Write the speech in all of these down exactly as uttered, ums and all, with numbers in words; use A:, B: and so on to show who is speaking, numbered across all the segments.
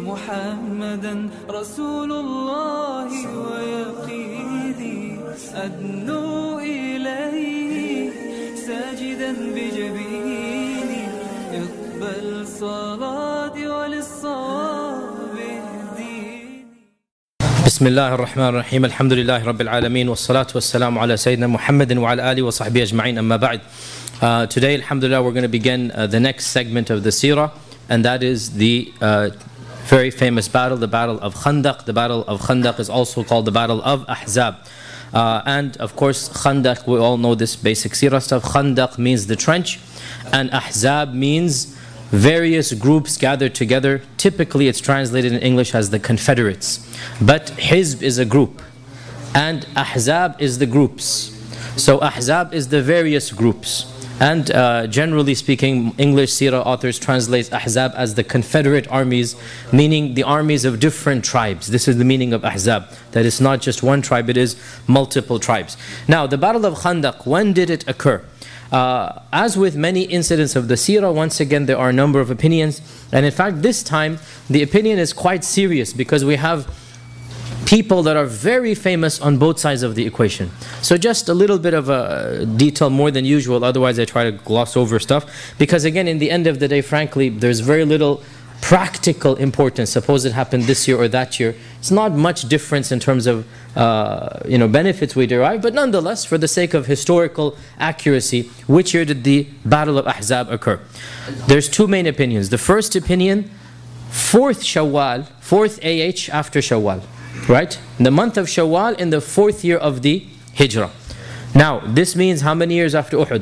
A: محمدا رسول الله ويقيني أدنو إليه ساجدا بجبيني اقبل صلاتي وللصواب اهديني.
B: بسم الله الرحمن الرحيم. الحمد لله رب العالمين والصلاة والسلام على سيدنا محمد وعلى آله وصحبه أجمعين. أما بعد. Uh, today, alhamdulillah, we're going to begin uh, the next segment of the seerah, and that is the uh, very famous battle, the battle of Khandaq. The battle of Khandaq is also called the battle of Ahzab. Uh, and of course, Khandaq, we all know this basic seerah stuff. Khandaq means the trench, and Ahzab means various groups gathered together. Typically, it's translated in English as the Confederates. But Hizb is a group, and Ahzab is the groups. So Ahzab is the various groups. And uh, generally speaking, English seerah authors translate Ahzab as the Confederate armies, meaning the armies of different tribes. This is the meaning of Ahzab, that it's not just one tribe, it is multiple tribes. Now, the battle of Khandaq, when did it occur? Uh, as with many incidents of the seerah, once again, there are a number of opinions. And in fact, this time, the opinion is quite serious because we have people that are very famous on both sides of the equation. So just a little bit of a detail more than usual, otherwise I try to gloss over stuff. Because again, in the end of the day, frankly, there's very little practical importance. Suppose it happened this year or that year. It's not much difference in terms of uh, you know, benefits we derive, but nonetheless, for the sake of historical accuracy, which year did the Battle of Ahzab occur? There's two main opinions. The first opinion, fourth Shawwal, fourth A H after Shawwal. Right? In the month of Shawwal, in the fourth year of the Hijrah. Now, this means how many years after Uhud?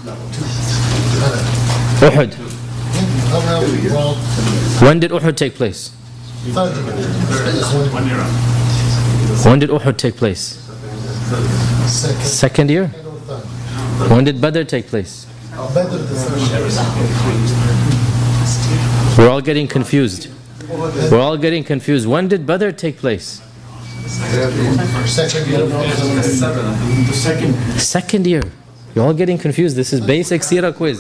B: Uhud. When did Uhud take place? When did Uhud take place? Second year? When did Badr take place? We're all getting confused. We're all getting confused. When did Badr take place? Second year. Second year. You're all getting confused. This is basic seerah quiz.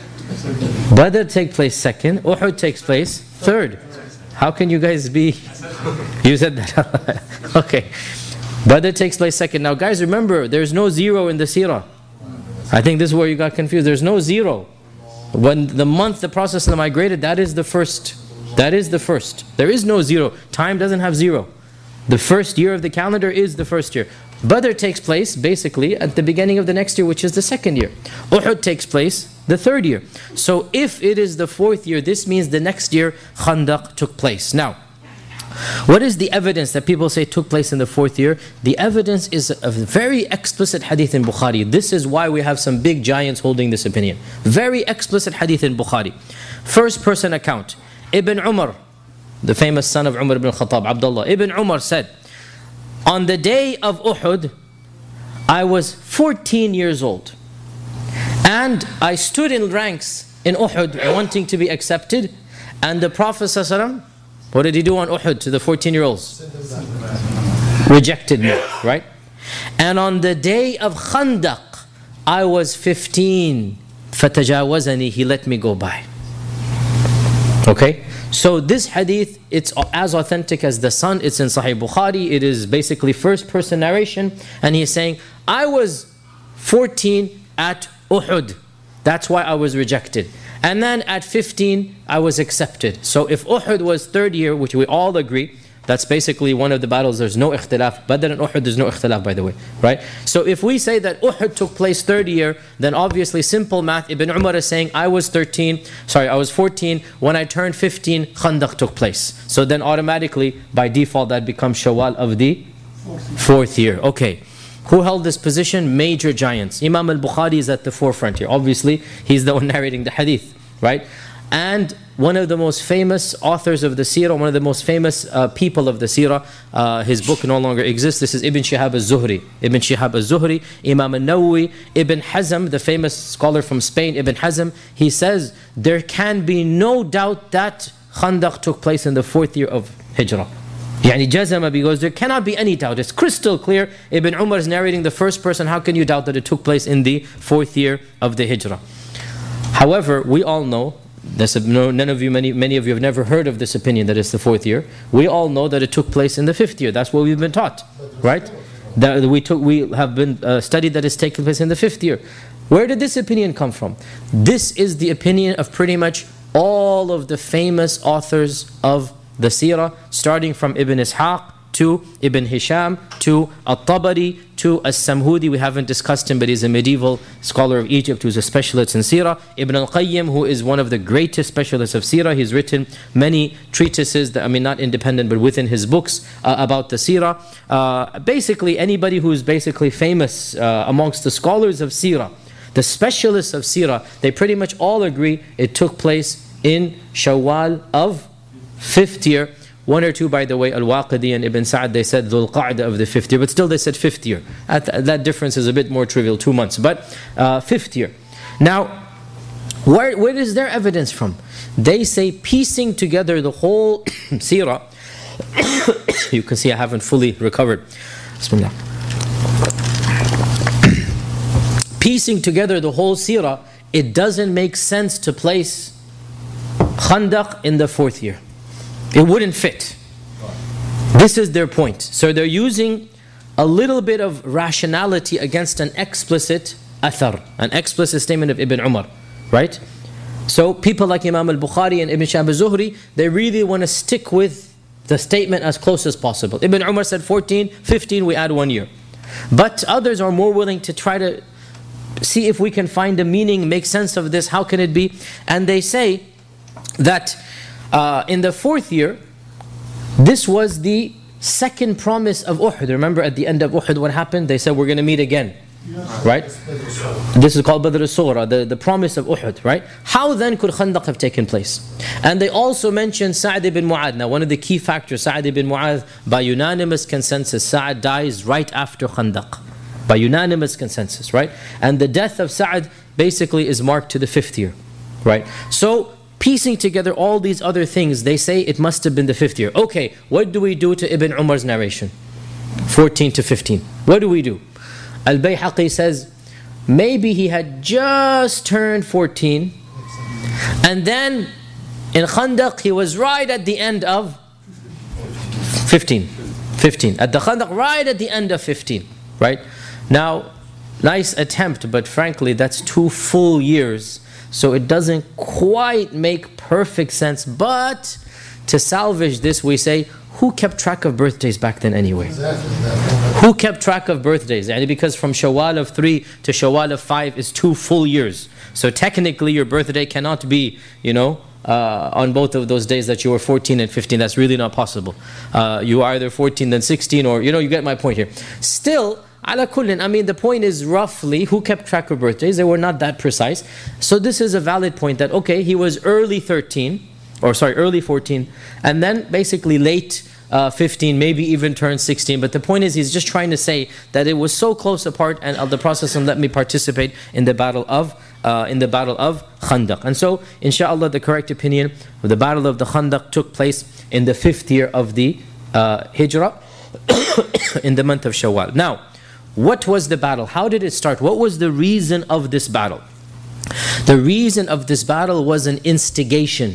B: Badr takes place second. Uhud takes place third. How can you guys be? You said that. Okay. Badr takes place second. Now guys, remember, there's no zero in the seerah. I think this is where you got confused. There's no zero. When the month the Prophet migrated, that is the first. That is the first. There is no zero. Time doesn't have zero. The first year of the calendar is the first year. Badr takes place basically at the beginning of the next year, which is the second year. Uhud takes place the third year. So if it is the fourth year, this means the next year Khandaq took place. Now, what is the evidence that people say took place in the fourth year? The evidence is a very explicit hadith in Bukhari. This is why we have some big giants holding this opinion. Very explicit hadith in Bukhari. First person account. Ibn Umar, the famous son of Umar ibn Khattab, Abdullah, Ibn Umar said, on the day of Uhud, I was fourteen years old. And I stood in ranks in Uhud wanting to be accepted. And the Prophet ﷺ, what did he do on Uhud to the fourteen-year-olds? Rejected me, right? And on the day of Khandaq, I was fifteen. فَتَجَاوَزَنِي, he let me go by. Okay, so this hadith, it's as authentic as the sun. It's in Sahih Bukhari. It is basically first person narration, and he's saying, I was fourteen at Uhud. That's why I was rejected. And then at fifteen, I was accepted. So if Uhud was third year, which we all agree, that's basically one of the battles, there's no ikhtilaf. Badr and Uhud, there's no ikhtilaf, by the way, right? So if we say that Uhud took place third year, then obviously simple math, Ibn Umar is saying, I was thirteen, sorry, I was fourteen, when I turned fifteen, Khandaq took place. So then automatically, by default, that becomes Shawwal of the fourth year. Okay. Who held this position? Major giants. Imam al-Bukhari is at the forefront here. Obviously, he's the one narrating the hadith, right? And one of the most famous authors of the seerah, one of the most famous uh, people of the seerah, uh, his book no longer exists. This is Ibn Shihab al-Zuhri. Ibn Shihab al-Zuhri, Imam al-Nawawi, Ibn Hazm, the famous scholar from Spain, Ibn Hazm, he says, there can be no doubt that Khandaq took place in the fourth year of Hijrah. Yani jazama, because there cannot be any doubt. It's crystal clear. Ibn Umar is narrating the first person. How can you doubt that it took place in the fourth year of the Hijrah? However, we all know This, no, none of you, many, many of you have never heard of this opinion that it's the fourth year. We all know that it took place in the fifth year. That's what we've been taught, right? That we took, we have been uh, studied that it's taken place in the fifth year. Where did this opinion come from? This is the opinion of pretty much all of the famous authors of the seerah, starting from Ibn Ishaq to Ibn Hisham to At-Tabari to As-Samhudi. We haven't discussed him, but he's a medieval scholar of Egypt who's a specialist in seerah. Ibn al-Qayyim, who is one of the greatest specialists of seerah. He's written many treatises, that, I mean not independent but within his books uh, about the seerah. Uh, basically anybody who's basically famous uh, amongst the scholars of seerah, the specialists of seerah, they pretty much all agree it took place in Shawwal of fifth year. One or two, by the way, Al-Waqidi and Ibn Sa'd, they said Dhul Qa'dah of the fifth year, but still they said fifth year. At th that difference is a bit more trivial, two months, but uh, fifth year. Now, where, where is their evidence from? They say piecing together the whole seerah. You can see I haven't fully recovered. Bismillah. Piecing together the whole seerah, it doesn't make sense to place Khandaq in the fourth year. It wouldn't fit. This is their point. So they're using a little bit of rationality against an explicit athar, an explicit statement of Ibn Umar, right? So people like Imam al-Bukhari and Ibn Shihab al-Zuhri, they really want to stick with the statement as close as possible. Ibn Umar said fourteen, fifteen, we add one year. But others are more willing to try to see if we can find a meaning, make sense of this, how can it be? And they say that uh, in the fourth year, this was the second promise of Uhud. Remember at the end of Uhud what happened? They said we're going to meet again, right? This is called Badr al-Sughra, the, the promise of Uhud, right? How then could Khandaq have taken place? And they also mentioned Sa'd ibn Mu'adh. Now one of the key factors, Sa'd ibn Mu'adh, by unanimous consensus, Sa'd dies right after Khandaq. By unanimous consensus, right? And the death of Sa'd basically is marked to the fifth year, right? So piecing together all these other things, they say it must have been the fifth year. Okay, what do we do to Ibn Umar's narration? fourteen to fifteen. What do we do? Al-Bayhaqi says, maybe he had just turned fourteen, and then in Khandaq he was right at the end of fifteen. fifteen. At the Khandaq, right at the end of fifteen, right? Now, nice attempt, but frankly that's two full years. So it doesn't quite make perfect sense. But to salvage this, we say, who kept track of birthdays back then anyway? Who kept track of birthdays? And because from Shawwal of three to Shawwal of five is two full years. So technically your birthday cannot be, you know, uh, on both of those days that you were fourteen and fifteen. That's really not possible. Uh, you are either fourteen then sixteen, or, you know, you get my point here. Still, ala kullin, I mean, the point is roughly who kept track of birthdays. They were not that precise. So this is a valid point that, okay, he was early thirteen, or sorry, early fourteen, and then basically late uh, fifteen, maybe even turned sixteen. But the point is, he's just trying to say that it was so close apart, and of the process, and let me participate in the battle of uh, in the battle of Khandaq. And so, inshallah, the correct opinion of the battle of the Khandaq took place in the fifth year of the uh, Hijrah, in the month of Shawwal. Now, what was the battle? How did it start? What was the reason of this battle? The reason of this battle was an instigation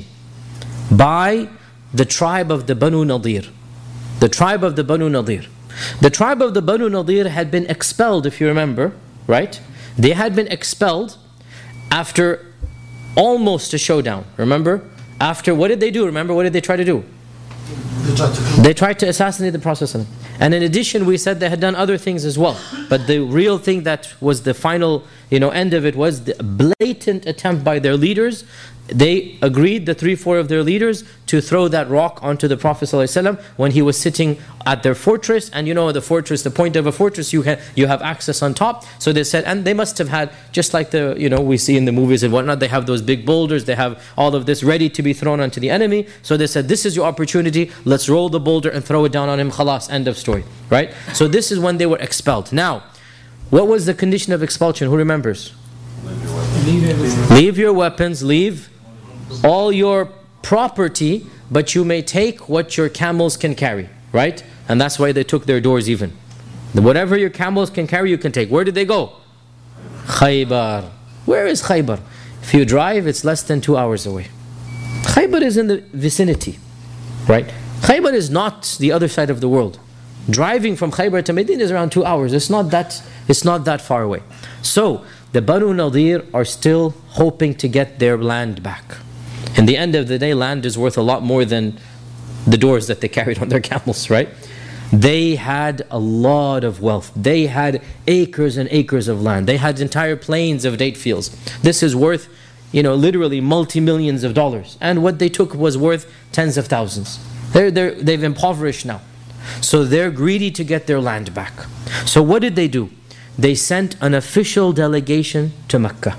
B: by the tribe of the Banu Nadir. The tribe of the Banu Nadir. The tribe of the Banu Nadir had been expelled, if you remember, right? They had been expelled after almost a showdown, remember? After, what did they do? Remember, what did they try to do?
C: They tried to,
B: they tried to assassinate the Prophet. And in addition, we said they had done other things as well. But the real thing that was the final, you know, end of it was the blatant attempt by their leaders. They agreed, the three, four of their leaders, to throw that rock onto the Prophet ﷺ when he was sitting at their fortress. And you know, the fortress, the point of a fortress, you have, you have access on top. So they said, and they must have had, just like the, you know, we see in the movies and whatnot, they have those big boulders, they have all of this ready to be thrown onto the enemy. So they said, this is your opportunity, let's roll the boulder and throw it down on him, khalas, end of story, right? So this is when they were expelled. Now, what was the condition of expulsion? Who remembers? Leave your weapons, leave all your property, but you may take what your camels can carry, right? And that's why they took their doors even. Whatever your camels can carry, you can take. Where did they go? Khaybar. Where is Khaybar? If you drive, it's less than two hours away. Khaybar is in the vicinity, right? Khaybar is not the other side of the world. Driving from Khaybar to Medina is around two hours. It's not that, it's not that far away. So, the Banu Nadir are still hoping to get their land back. In the end of the day, land is worth a lot more than the doors that they carried on their camels, right? They had a lot of wealth. They had acres and acres of land. They had entire plains of date fields. This is worth, you know, literally multi-millions of dollars. And what they took was worth tens of thousands. They're, they're, they've impoverished now. So they're greedy to get their land back. So what did they do? They sent an official delegation to Mecca.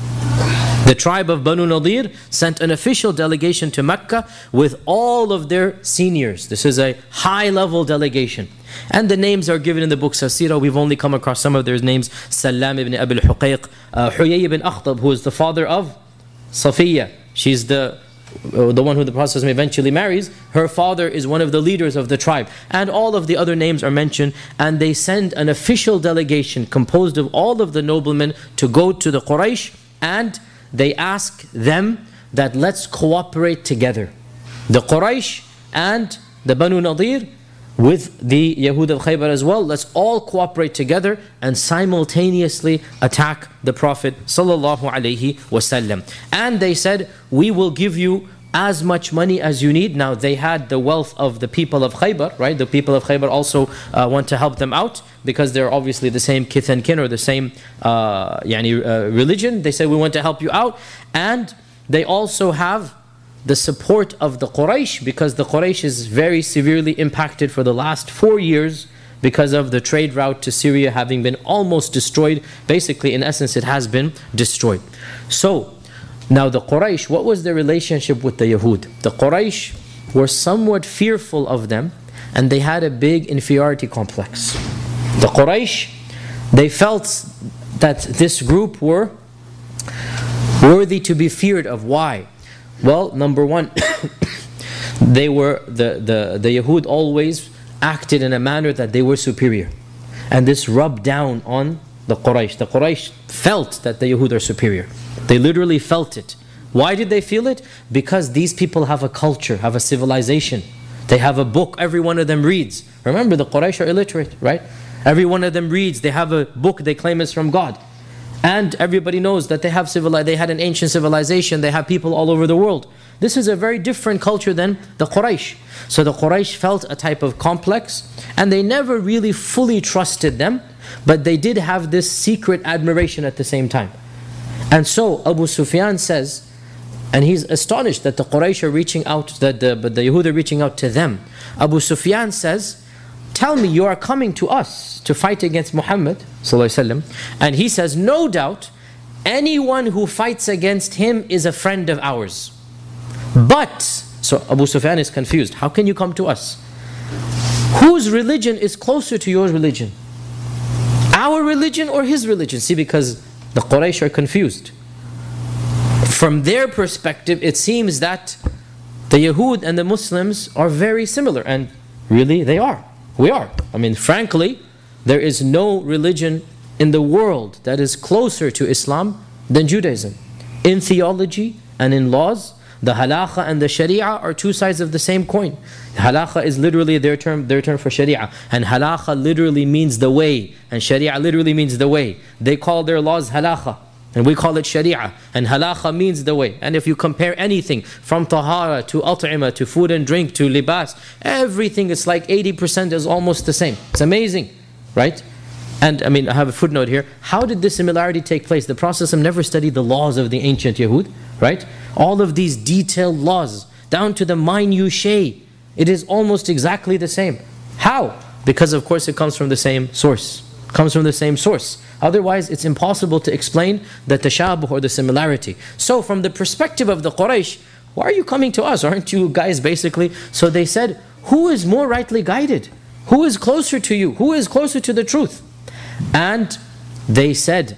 B: The tribe of Banu Nadir sent an official delegation to Mecca with all of their seniors. This is a high-level delegation. And the names are given in the books of Sirah. We've only come across some of their names. Salam ibn Abi al-Huqayq, uh, Huyay ibn Akhtab, who is the father of Safiya. She's the uh, the one who the Prophet eventually marries. Her father is one of the leaders of the tribe. And all of the other names are mentioned. And they send an official delegation composed of all of the noblemen to go to the Quraysh, and they ask them that let's cooperate together. The Quraysh and the Banu Nadir with the Yahud of Khaybar as well. Let's all cooperate together and simultaneously attack the Prophet sallallahu alaihi wasallam. And they said, we will give you as much money as you need. Now they had the wealth of the people of Khaybar, right? The people of Khaybar also uh, want to help them out because they're obviously the same kith and kin or the same uh, yani, uh, religion. They said, we want to help you out. And they also have the support of the Quraysh, because the Quraysh is very severely impacted for the last four years because of the trade route to Syria having been almost destroyed. Basically, in essence, it has been destroyed. So, now the Quraysh, what was their relationship with the Yahud? The Quraysh were somewhat fearful of them, and they had a big inferiority complex. The Quraysh, they felt that this group were worthy to be feared of. Why? Well, number one, they were the, the, the Yahud always acted in a manner that they were superior. And this rubbed down on the Quraysh. The Quraysh felt that the Yahud are superior. They literally felt it. Why did they feel it? Because these people have a culture, have a civilization. They have a book, every one of them reads. Remember, the Quraysh are illiterate, right? Every one of them reads. They have a book they claim is from God. And everybody knows that they have civili- they had an ancient civilization. They have people all over the world. This is a very different culture than the Quraysh. So the Quraysh felt a type of complex, and they never really fully trusted them, but they did have this secret admiration at the same time. And so Abu Sufyan says, and he's astonished that the Quraysh are reaching out, that the, but the Yahud are reaching out to them. Abu Sufyan says, tell me, you are coming to us to fight against Muhammad sallallahu alaihi wasallam. And he says, no doubt, anyone who fights against him is a friend of ours. But, so Abu Sufyan is confused. How can you come to us? Whose religion is closer to your religion? Our religion or his religion? See, because the Quraysh are confused. From their perspective, it seems that the Yahud and the Muslims are very similar. And really, they are. We are. I mean, frankly, there is no religion in the world that is closer to Islam than Judaism. In theology and in laws, the halakha and the sharia are two sides of the same coin. Halakha is literally their term, their term for sharia. And halakha literally means the way. And sharia literally means the way. They call their laws halakha, and we call it sharia. And halakha means the way. And if you compare anything from tahara to at'ima to food and drink to libas, everything is like eighty percent is almost the same. It's amazing, right? And I mean, I have a footnote here. How did this similarity take place? The Prophet never studied the laws of the ancient Yahud, right? All of these detailed laws, down to the minutiae, it is almost exactly the same. How? Because of course it comes from the same source. It comes from the same source. Otherwise, it's impossible to explain the tashabuh or the similarity. So from the perspective of the Quraysh, why are you coming to us? Aren't you guys basically? So they said, who is more rightly guided? Who is closer to you? Who is closer to the truth? And they said,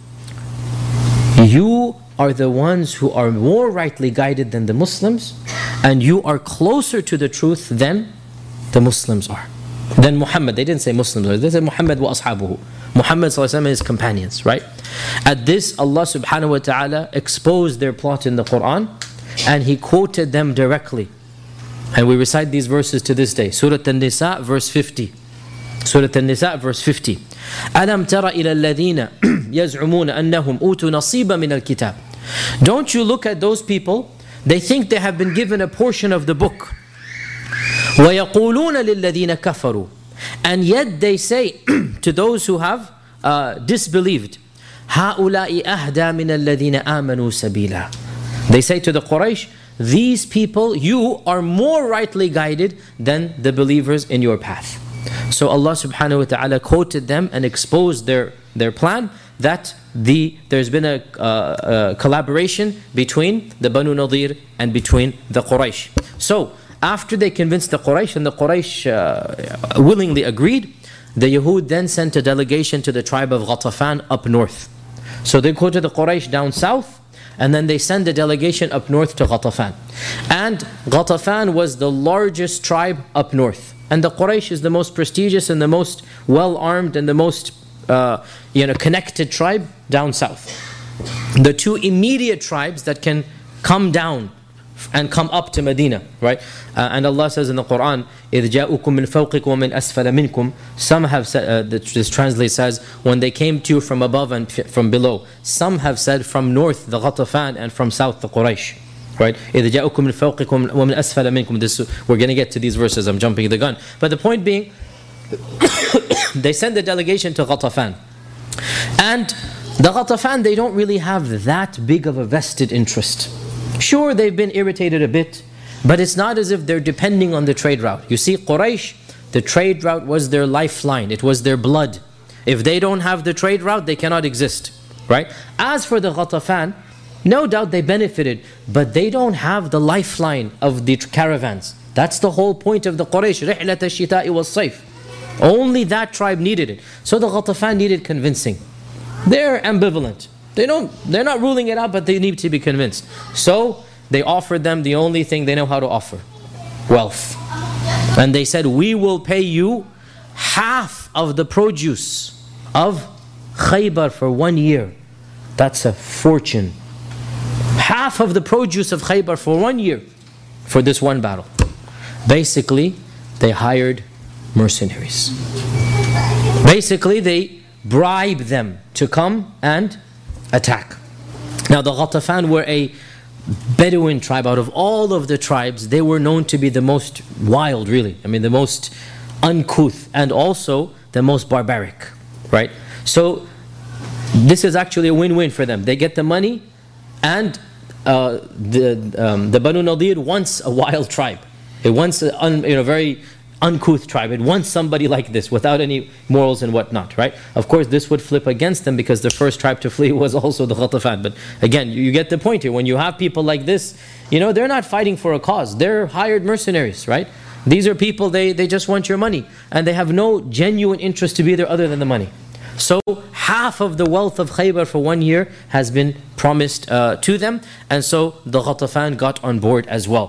B: you are the ones who are more rightly guided than the Muslims, and you are closer to the truth than the Muslims are. Than Muhammad. They didn't say Muslims, they said Muhammad wa ashabuhu. Muhammad sallallahu alaihi wasallam and his companions, right? At this, Allah subhanahu wa ta'ala exposed their plot in the Quran, and he quoted them directly. And we recite these verses to this day. Surah An-Nisa, verse fifty. Surah An-Nisa, verse fifty. أَلَمْ تَرَ إِلَى الَّذِينَ يَزْعُمُونَ أَنَّهُمْ أُوتُوا نَصِيبًا مِنَ الْكِتَابِ. Don't you look at those people, they think they have been given a portion of the book. وَيَقُولُونَ لِلَّذِينَ كَفَرُوا. And yet they say to those who have uh, disbelieved, هَؤُلَاءِ أَهْدَى مِنَ الَّذِينَ آمَنُوا سَبِيلًا. They say to the Quraysh, these people, you are more rightly guided than the believers in your path. So Allah subhanahu wa ta'ala quoted them and exposed their, their plan that the there's been a, uh, a collaboration between the Banu Nadir and between the Quraysh. So after they convinced the Quraysh and the Quraysh uh, willingly agreed, the Yahud then sent a delegation to the tribe of Ghatafan up north. So they go to the Quraysh down south, and then they send a delegation up north to Ghatafan. And Ghatafan was the largest tribe up north. And the Quraysh is the most prestigious and the most well-armed and the most uh, you know, connected tribe down south. The two immediate tribes that can come down and come up to Medina, right? Uh, and Allah says in the Quran, إِذْ جَاءُكُم مِّن فَوْقِكُمْ وَمِنْ أَسْفَلَ مِنْكُمْ. Some have said, uh, this translate says, when they came to you from above and from below. Some have said from north, the Ghatafan, and from south, the Quraysh. Right? إِذْ جَاءُكُم مِّن فَوْقِكُمْ وَمِنْ أَسْفَلَ مِنْكُمْ. This, we're going to get to these verses, I'm jumping the gun. But the point being, they send a delegation to Ghatafan. And the Ghatafan, they don't really have that big of a vested interest. Sure, they've been irritated a bit, but it's not as if they're depending on the trade route. You see, Quraysh, the trade route was their lifeline. It was their blood. If they don't have the trade route, they cannot exist. Right? As for the Ghatafan, no doubt they benefited, but they don't have the lifeline of the caravans. That's the whole point of the Quraysh. رِحْلَةَ الشِّتَاءِ وَالصَّيْفِ. Only that tribe needed it. So the Ghatafan needed convincing. They're ambivalent. They don't, they're not ruling it out, but they need to be convinced. So they offered them the only thing they know how to offer. Wealth. And they said, we will pay you half of the produce of Khaybar for one year. That's a fortune. Half of the produce of Khaybar for one year for this one battle. Basically, they hired mercenaries. Basically, they bribed them to come and attack. Now, the Ghatafan were a Bedouin tribe. Out of all of the tribes, they were known to be the most wild, really. I mean, the most uncouth and also the most barbaric, right? So, this is actually a win-win for them. They get the money, and uh, the um, the Banu Nadir wants a wild tribe. It wants a un, you know, very uncouth tribe. It wants somebody like this without any morals and whatnot, right? Of course, this would flip against them because the first tribe to flee was also the Ghatafan. But again, you, you get the point here. When you have people like this, you know, they're not fighting for a cause. They're hired mercenaries, right? These are people, they, they just want your money. And they have no genuine interest to be there other than the money. So half of the wealth of Khaybar for one year has been promised uh, to them. And so the Ghatafan got on board as well.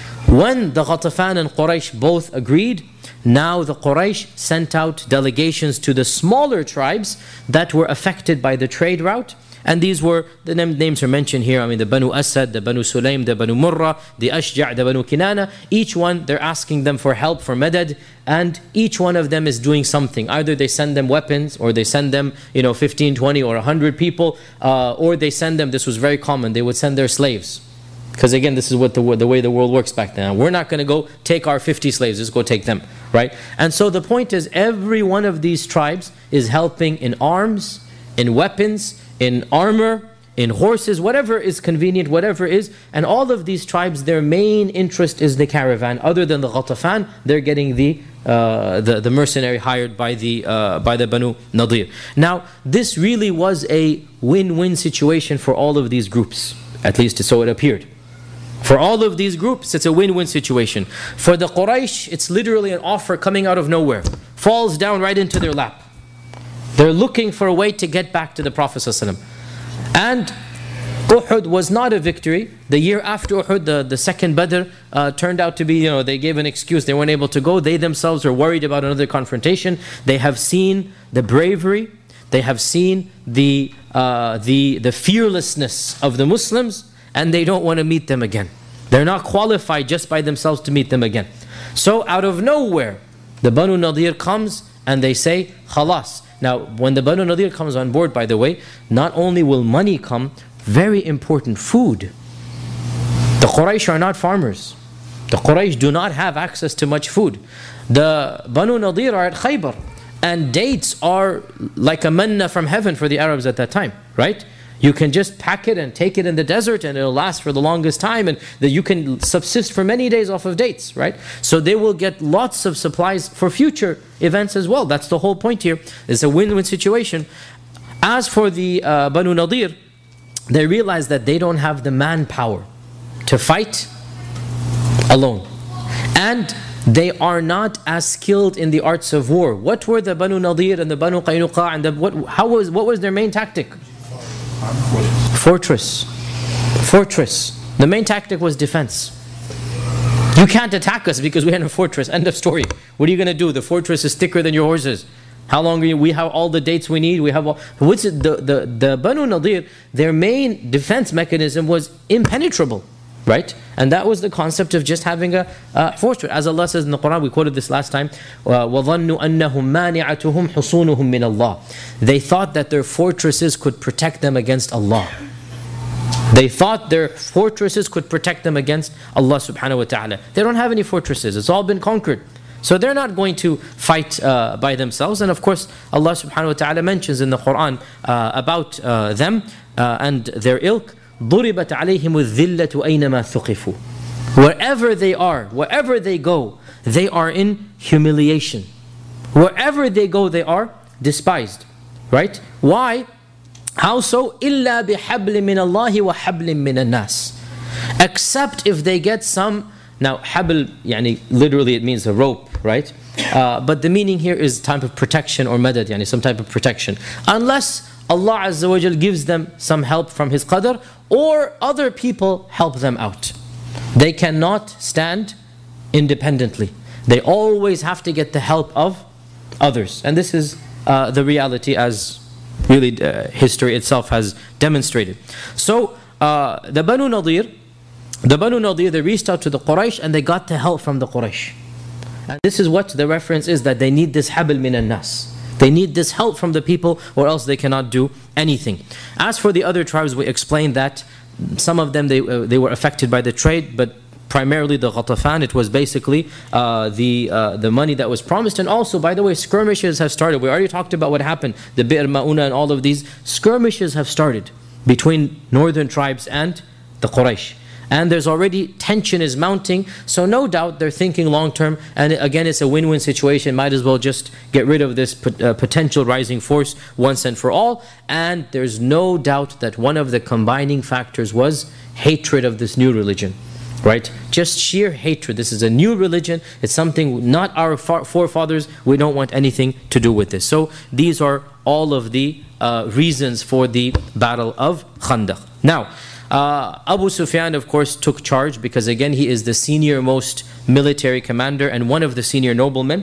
B: When the Ghatafan and Quraysh both agreed, now the Quraysh sent out delegations to the smaller tribes that were affected by the trade route. And these were, the names are mentioned here, I mean the Banu Asad, the Banu Sulaym, the Banu Murrah, the Ashja', the Banu Kinana. Each one, they're asking them for help, for madad, and each one of them is doing something. Either they send them weapons, or they send them, you know, fifteen, twenty, or one hundred people, uh, or they send them, this was very common, they would send their slaves. Because again, this is what the, the way the world works back then. We're not going to go take our fifty slaves, just go take them, right? And so the point is, every one of these tribes is helping in arms, in weapons, in armor, in horses, whatever is convenient, whatever is. And all of these tribes, their main interest is the caravan. Other than the Ghatafan, they're getting the uh, the, the mercenary hired by the uh, by the Banu Nadir. Now, this really was a win-win situation for all of these groups, at least so it appeared. For all of these groups, it's a win-win situation. For the Quraysh, it's literally an offer coming out of nowhere. Falls down right into their lap. They're looking for a way to get back to the Prophet ﷺ. And Uhud was not a victory. The year after Uhud, the, the second Badr uh, turned out to be, you know, they gave an excuse. They weren't able to go. They themselves were worried about another confrontation. They have seen the bravery. They have seen the, uh, the, the fearlessness of the Muslims. and they don't want to meet them again. They're not qualified just by themselves to meet them again. So out of nowhere, the Banu Nadir comes and they say, Khalas. Now, when the Banu Nadir comes on board, by the way, not only will money come, very important, food. The Quraysh are not farmers. The Quraysh do not have access to much food. The Banu Nadir are at Khaybar, and dates are like a manna from heaven for the Arabs at that time, right? You can just pack it and take it in the desert and it'll last for the longest time, and that you can subsist for many days off of dates, right? So they will get lots of supplies for future events as well. That's the whole point here. It's a win-win situation. As for the uh, Banu Nadir, they realize that they don't have the manpower to fight alone. And they are not as skilled in the arts of war. What were the Banu Nadir and the Banu Qaynuqa and the, what, how was, what was their main tactic? Fortress. Fortress. The main tactic was defense. You can't attack us because we had a fortress. End of story. What are you going to do? The fortress is thicker than your horses. How long are you? We have all the dates we need. We have all. What's it? The, the, the Banu Nadir, their main defense mechanism was impenetrable. Right? And that was the concept of just having a uh, fortress. As Allah says in the Quran, we quoted this last time, وَظَنُّوا أَنَّهُمْ مَانِعَتُهُمْ حُصُونُهُمْ مِنَ اللَّهِ. They thought that their fortresses could protect them against Allah. They thought their fortresses could protect them against Allah subhanahu wa ta'ala. They don't have any fortresses. It's all been conquered. So they're not going to fight uh, by themselves. And of course, Allah subhanahu wa ta'ala mentions in the Quran uh, about uh, them uh, and their ilk, ضُرِبَتْ عَلَيْهِمُ الذِّلَّةُ أَيْنَمَا ثُقِفُوا. Wherever they are, wherever they go, they are in humiliation. Wherever they go, they are despised. Right? Why? How so? إِلَّا بِحَبْلٍ مِّنَ اللَّهِ وَحَبْلٍ مِّنَ النَّاسِ. Except if they get some, now habl, yani, literally it means a rope, right? Uh, but the meaning here is type of protection or madad, yani some type of protection. Unless Allah Azza wa Jal gives them some help from His qadr, or other people help them out. They cannot stand independently. They always have to get the help of others. And this is uh, the reality as really uh, history itself has demonstrated. So uh, the Banu Nadir, the Banu Nadir, they reached out to the Quraysh and they got the help from the Quraysh. And this is what the reference is, that they need this habl min al-nas. They need this help from the people, or else they cannot do anything. As for the other tribes, we explained that some of them, they, uh, they were affected by the trade, but primarily the Ghatafan, it was basically uh, the uh, the money that was promised. And also, by the way, skirmishes have started. We already talked about what happened, the Bi'r Ma'una and all of these. Skirmishes have started between northern tribes and the Quraysh. And there's already tension is mounting, so no doubt they're thinking long term. And again, it's a win-win situation. Might as well just get rid of this pot uh, potential rising force once and for all. And there's no doubt that one of the combining factors was hatred of this new religion. Right? Just sheer hatred. This is a new religion. It's something not our forefathers. We don't want anything to do with this. So these are all of the uh, reasons for the Battle of Khandaq. Now, Uh, Abu Sufyan, of course, took charge because, again, he is the senior most military commander and one of the senior noblemen.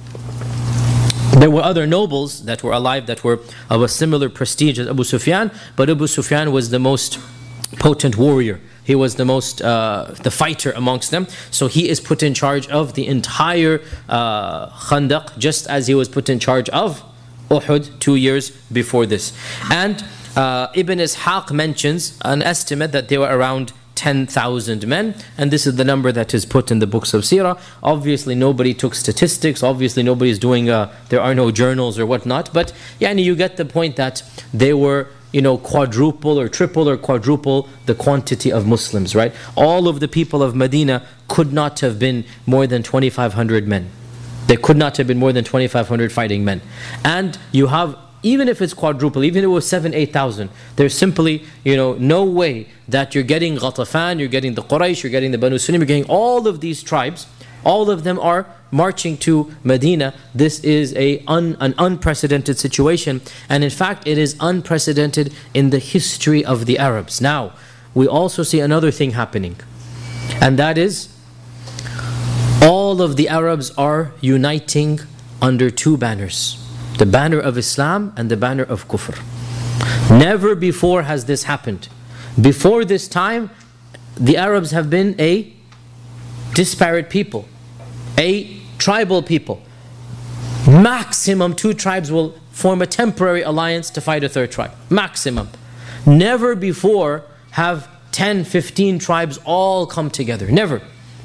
B: There were other nobles that were alive that were of a similar prestige as Abu Sufyan, but Abu Sufyan was the most potent warrior. He was the most, uh, the fighter amongst them. So he is put in charge of the entire uh, Khandaq, just as he was put in charge of Uhud two years before this. And Uh, Ibn Ishaq mentions an estimate that they were around ten thousand men, and this is the number that is put in the books of Sirah. Obviously nobody took statistics, obviously nobody is doing, uh, there are no journals or whatnot, but yani, you get the point that they were, you know, quadruple or triple or quadruple the quantity of Muslims, right? All of the people of Medina could not have been more than twenty-five hundred men. They could not have been more than twenty-five hundred fighting men. And you have, even if it's quadruple, even if it was seven, eight thousand, there's simply, you know, no way that you're getting Ghatafan, you're getting the Quraysh, you're getting the Banu Sulaym, you're getting all of these tribes. All of them are marching to Medina. This is a un, an unprecedented situation. And in fact, it is unprecedented in the history of the Arabs. Now, we also see another thing happening. And that is, all of the Arabs are uniting under two banners. The banner of Islam and the banner of Kufr. Never before has this happened. Before this time, the Arabs have been a disparate people, a tribal people. Maximum two tribes will form a temporary alliance to fight a third tribe. Maximum. Never before have ten, fifteen tribes all come together. Never.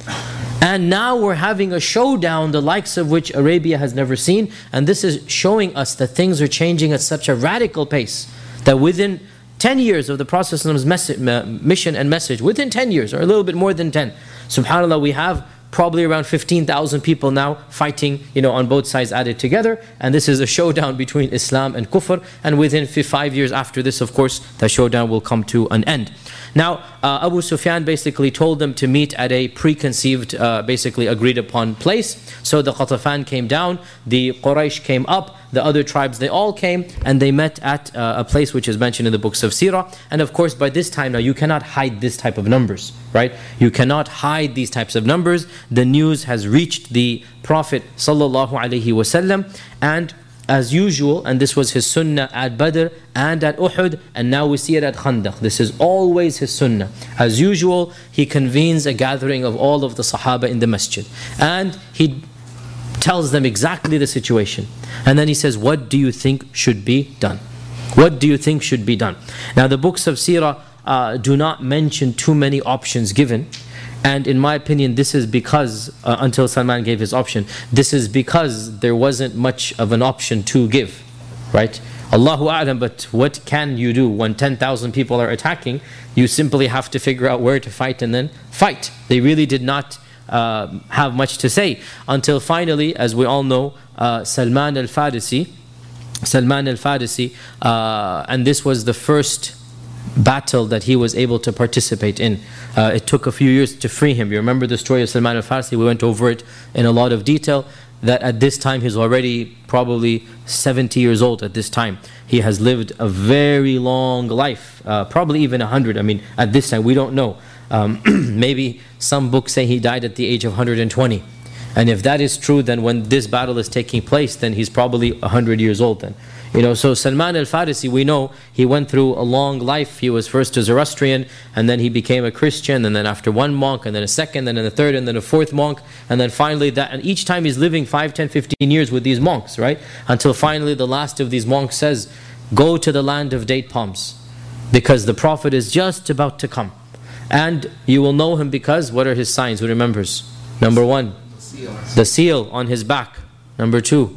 B: And now we're having a showdown, the likes of which Arabia has never seen. And this is showing us that things are changing at such a radical pace that within ten years of the Prophet's mission and message, within ten years, or a little bit more than ten, subhanAllah, we have probably around fifteen thousand people now fighting, you know, on both sides added together. And this is a showdown between Islam and Kufr. And within five years after this, of course, the showdown will come to an end. Now, uh, Abu Sufyan basically told them to meet at a preconceived, uh, basically agreed upon place. So the Qatafan came down, the Quraysh came up, the other tribes, they all came, and they met at uh, a place which is mentioned in the books of Sirah. And of course, by this time now, you cannot hide this type of numbers, right? You cannot hide these types of numbers. The news has reached the Prophet sallallahu alaihi wasallam, and as usual, and this was his sunnah at Badr and at Uhud, and now we see it at Khandaq. This is always his sunnah. As usual, he convenes a gathering of all of the Sahaba in the masjid. And he tells them exactly the situation. And then he says, what do you think should be done? What do you think should be done? Now the books of Sirah uh, do not mention too many options given. And in my opinion, this is because, uh, until Salman gave his option, this is because there wasn't much of an option to give, right? Allahu A'lam, but what can you do when ten thousand people are attacking? You simply have to figure out where to fight and then fight. They really did not uh, have much to say until finally, as we all know, uh, Salman al-Farisi, Salman al-Farisi, uh, and this was the first battle that he was able to participate in. Uh, it took a few years to free him. You remember the story of Salman al-Farisi? We went over it in a lot of detail, that at this time he's already probably seventy years old at this time. He has lived a very long life, uh, probably even a hundred. I mean, at this time, we don't know. Um, maybe some books say he died at the age of one hundred twenty. And if that is true, then when this battle is taking place, then he's probably a hundred years old then. You know, so Salman al-Farisi, we know he went through a long life. He was first a Zoroastrian, and then he became a Christian, and then after one monk, and then a second, and then a third, and then a fourth monk, and then finally that, and each time he's living five, ten, fifteen years with these monks, right? Until finally the last of these monks says, go to the land of date palms, because the Prophet is just about to come. And you will know him because, what are his signs? Who remembers? Number one, the seal on his back. Number two,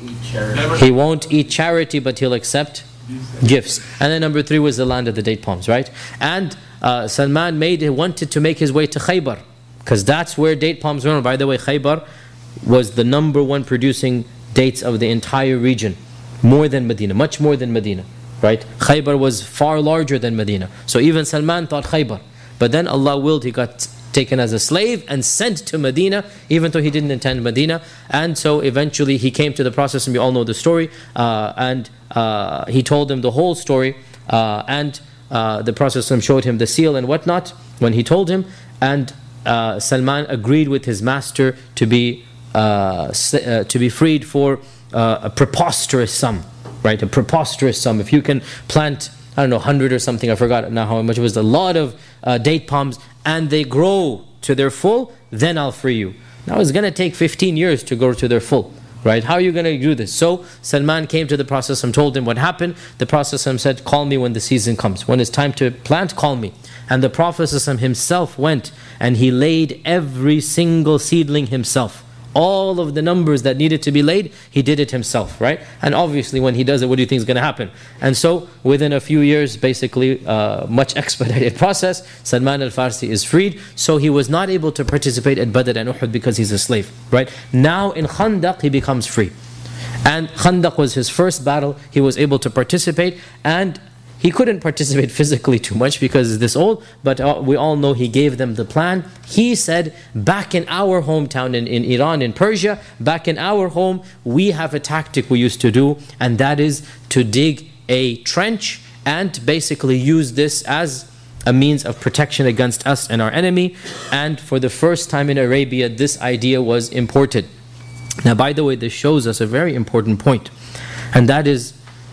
B: he won't eat charity, but he'll accept gifts. And then number three was the land of the date palms, right? And uh, Salman made wanted to make his way to Khaybar, because that's where date palms were. By the way, Khaybar was the number one producing dates of the entire region, more than Medina, much more than Medina, right? Khaybar was far larger than Medina. So even Salman thought Khaybar. But then Allah willed, he got taken as a slave and sent to Medina, even though he didn't intend Medina. And so eventually he came to the Prophet, and we all know the story, uh, and uh, he told him the whole story, uh, and uh, the Prophet showed him the seal and whatnot when he told him, and uh, Salman agreed with his master to be uh, uh, to be freed for uh, a preposterous sum, right? A preposterous sum. If you can plant, I don't know, one hundred or something, I forgot now how much it was, a lot of uh, date palms, and they grow to their full, then I'll free you. Now it's going to take fifteen years to grow to their full, right? How are you going to do this? So Salman came to the Prophet and told him what happened. The Prophet said, call me when the season comes. When it's time to plant, call me. And the Prophet himself went and he laid every single seedling himself. All of the numbers that needed to be laid, he did it himself, right? And obviously when he does it, what do you think is going to happen? And so within a few years, basically uh, much expedited process, Salman al-Farsi is freed. So he was not able to participate at Badr and Uhud because he's a slave, right? Now in Khandaq, he becomes free. And Khandaq was his first battle. He was able to participate, and he couldn't participate physically too much because he's this old, but uh, we all know he gave them the plan. He said, back in our hometown in, in Iran, in Persia, back in our home, we have a tactic we used to do, and that is to dig a trench and basically use this as a means of protection against us and our enemy. And for the first time in Arabia, this idea was imported. Now, by the way, this shows us a very important point, and that is,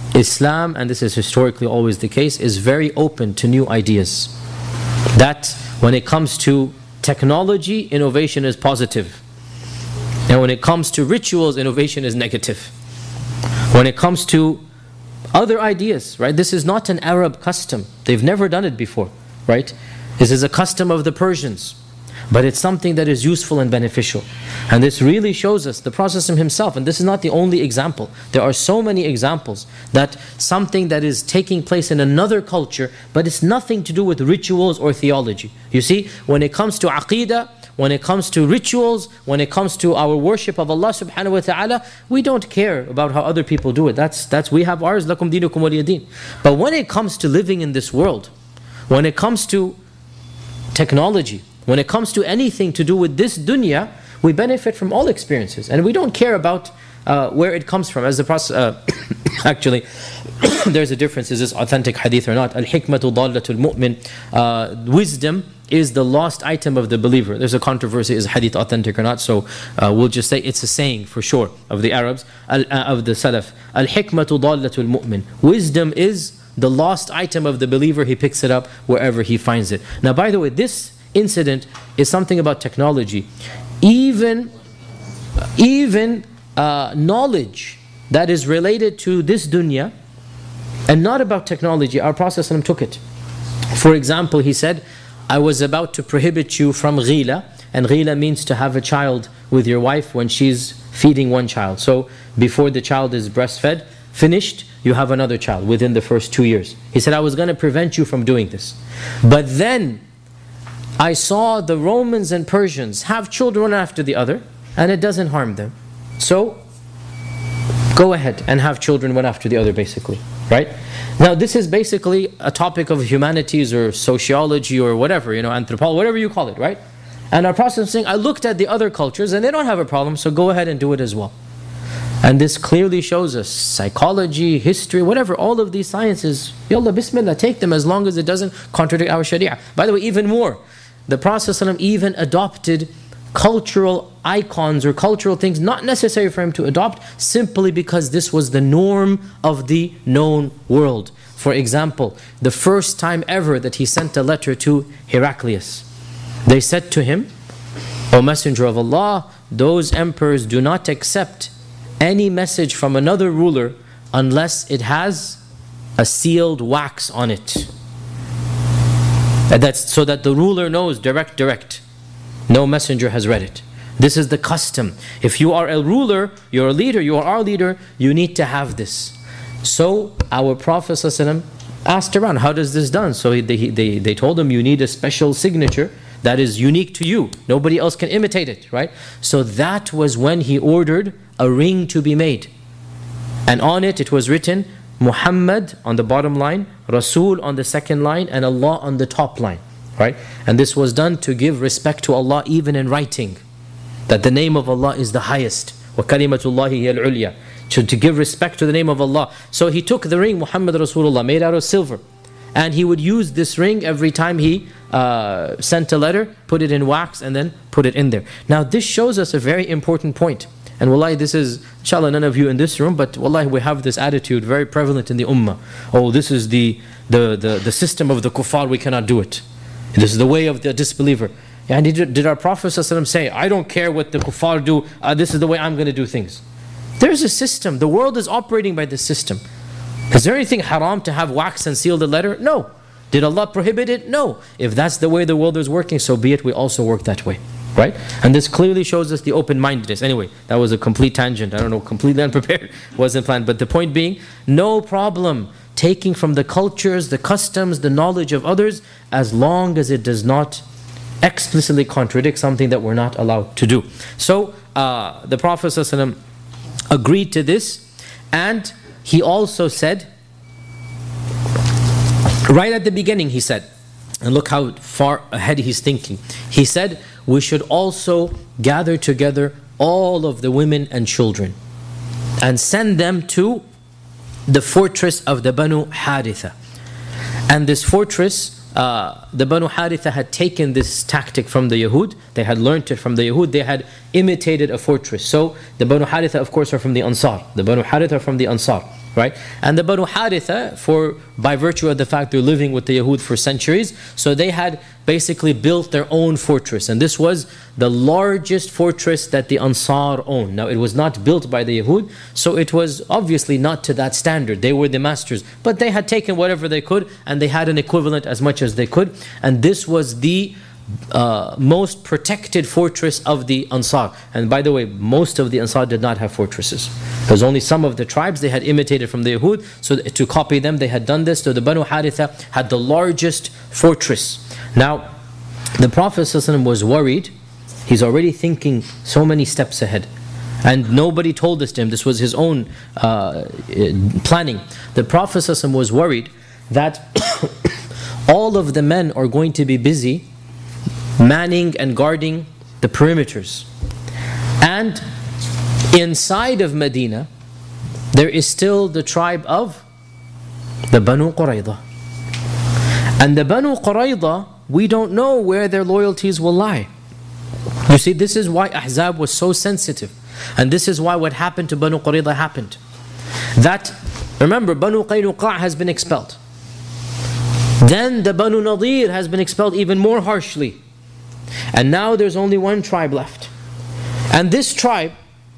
B: Islam, and this is historically always the case, is very open to new ideas. That when it comes to technology, innovation is positive. And when it comes to rituals, innovation is negative. When it comes to other ideas, right? This is not an Arab custom. They've never done it before, right? This is a custom of the Persians. But it's something that is useful and beneficial. And this really shows us the Prophet himself, and this is not the only example. There are so many examples that something that is taking place in another culture, but it's nothing to do with rituals or theology. You see, when it comes to aqeedah, when it comes to rituals, when it comes to our worship of Allah subhanahu wa ta'ala, we don't care about how other people do it. That's, that's we have ours, lakum dinukum waliya din. But when it comes to living in this world, when it comes to technology, when it comes to anything to do with this dunya, we benefit from all experiences. And we don't care about uh, where it comes from. As the process, uh, actually, there's a difference. Is this authentic hadith or not? Al-hikmatu dallatul mu'min. Uh, wisdom is the lost item of the believer. There's a controversy, is hadith authentic or not? So uh, we'll just say it's a saying for sure of the Arabs, uh, of the Salaf. Al-hikmatu dallatul mu'min. Wisdom is the lost item of the believer. He picks it up wherever he finds it. Now, by the way, this incident is something about technology. Even, even uh, knowledge that is related to this dunya and not about technology, our Prophet ﷺ took it. For example, he said, I was about to prohibit you from ghila, and ghila means to have a child with your wife when she's feeding one child. So before the child is breastfed, finished, you have another child within the first two years. He said, I was going to prevent you from doing this. But then I saw the Romans and Persians have children one after the other, and it doesn't harm them. So, go ahead and have children one after the other, basically. Right? Now, this is basically a topic of humanities or sociology or whatever, you know, anthropology, whatever you call it, right? And our Prophet is saying, I looked at the other cultures and they don't have a problem, so go ahead and do it as well. And this clearly shows us psychology, history, whatever, all of these sciences, yallah, bismillah, take them as long as it doesn't contradict our sharia. By the way, even more, the Prophet ﷺ even adopted cultural icons or cultural things not necessary for him to adopt, simply because this was the norm of the known world. For example, the first time ever that he sent a letter to Heraclius, they said to him, O Messenger of Allah, those emperors do not accept any message from another ruler unless it has a sealed wax on it. And that's so that the ruler knows direct, direct. No messenger has read it. This is the custom. If you are a ruler, you're a leader, you are our leader, you need to have this. So our Prophet ﷺ asked around, how does this done? So he, they, they, they told him, you need a special signature that is unique to you. Nobody else can imitate it, right? So that was when he ordered a ring to be made. And on it, it was written, Muhammad on the bottom line, Rasul on the second line, and Allah on the top line, right? And this was done to give respect to Allah even in writing, that the name of Allah is the highest. وَكَلِمَةُ اللَّهِ هِيَ الْعُلْيَا, to, to give respect to the name of Allah. So he took the ring, Muhammad Rasulullah, made out of silver. And he would use this ring every time he uh, sent a letter, put it in wax, and then put it in there. Now this shows us a very important point. And wallahi, this is, inshallah, none of you in this room, but wallahi, we have this attitude very prevalent in the ummah. Oh, this is the, the, the, the system of the kuffar, we cannot do it. This is the way of the disbeliever. And did, did our Prophet ﷺ say, I don't care what the kuffar do, uh, this is the way I'm going to do things? There's a system. The world is operating by this system. Is there anything haram to have wax and seal the letter? No. Did Allah prohibit it? No. If that's the way the world is working, so be it, we also work that way. Right? And this clearly shows us the open-mindedness. Anyway, that was a complete tangent. I don't know, completely unprepared. Wasn't planned. But the point being, no problem taking from the cultures, the customs, the knowledge of others, as long as it does not explicitly contradict something that we're not allowed to do. So, uh, the Prophet ﷺ agreed to this, and he also said, right at the beginning he said, and look how far ahead he's thinking. He said, we should also gather together all of the women and children and send them to the fortress of the Banu Haritha. And this fortress, uh, the Banu Haritha had taken this tactic from the Yahud. They had learnt it from the Yahud. They had imitated a fortress. So the Banu Haritha, of course, are from the Ansar. The Banu Haritha are from the Ansar. right? And the Banu Haritha, for by virtue of the fact they're living with the Yahud for centuries, so they had basically built their own fortress, and this was the largest fortress that the Ansar owned. Now it was not built by the Yahud, so it was obviously not to that standard. They were the masters, but they had taken whatever they could, and they had an equivalent as much as they could, and this was the Uh, most protected fortress of the Ansar. And by the way, most of the Ansar did not have fortresses. There's only some of the tribes they had imitated from the Yahud, so to copy them they had done this. So the Banu Haritha had the largest fortress. Now the Prophet ﷺ was worried. He's already thinking so many steps ahead, and nobody told this to him. This was his own uh, planning. The Prophet ﷺ was worried that all of the men are going to be busy manning and guarding the perimeters, and inside of Medina there is still the tribe of the Banu Qurayza, and the Banu Qurayza, we don't know where their loyalties will lie. You see, this is why Ahzab was so sensitive, and this is why what happened to Banu Qurayza happened. That, remember, Banu Qaynuqa' has been expelled, then the Banu Nadir has been expelled even more harshly, and now there's only one tribe left. And this tribe,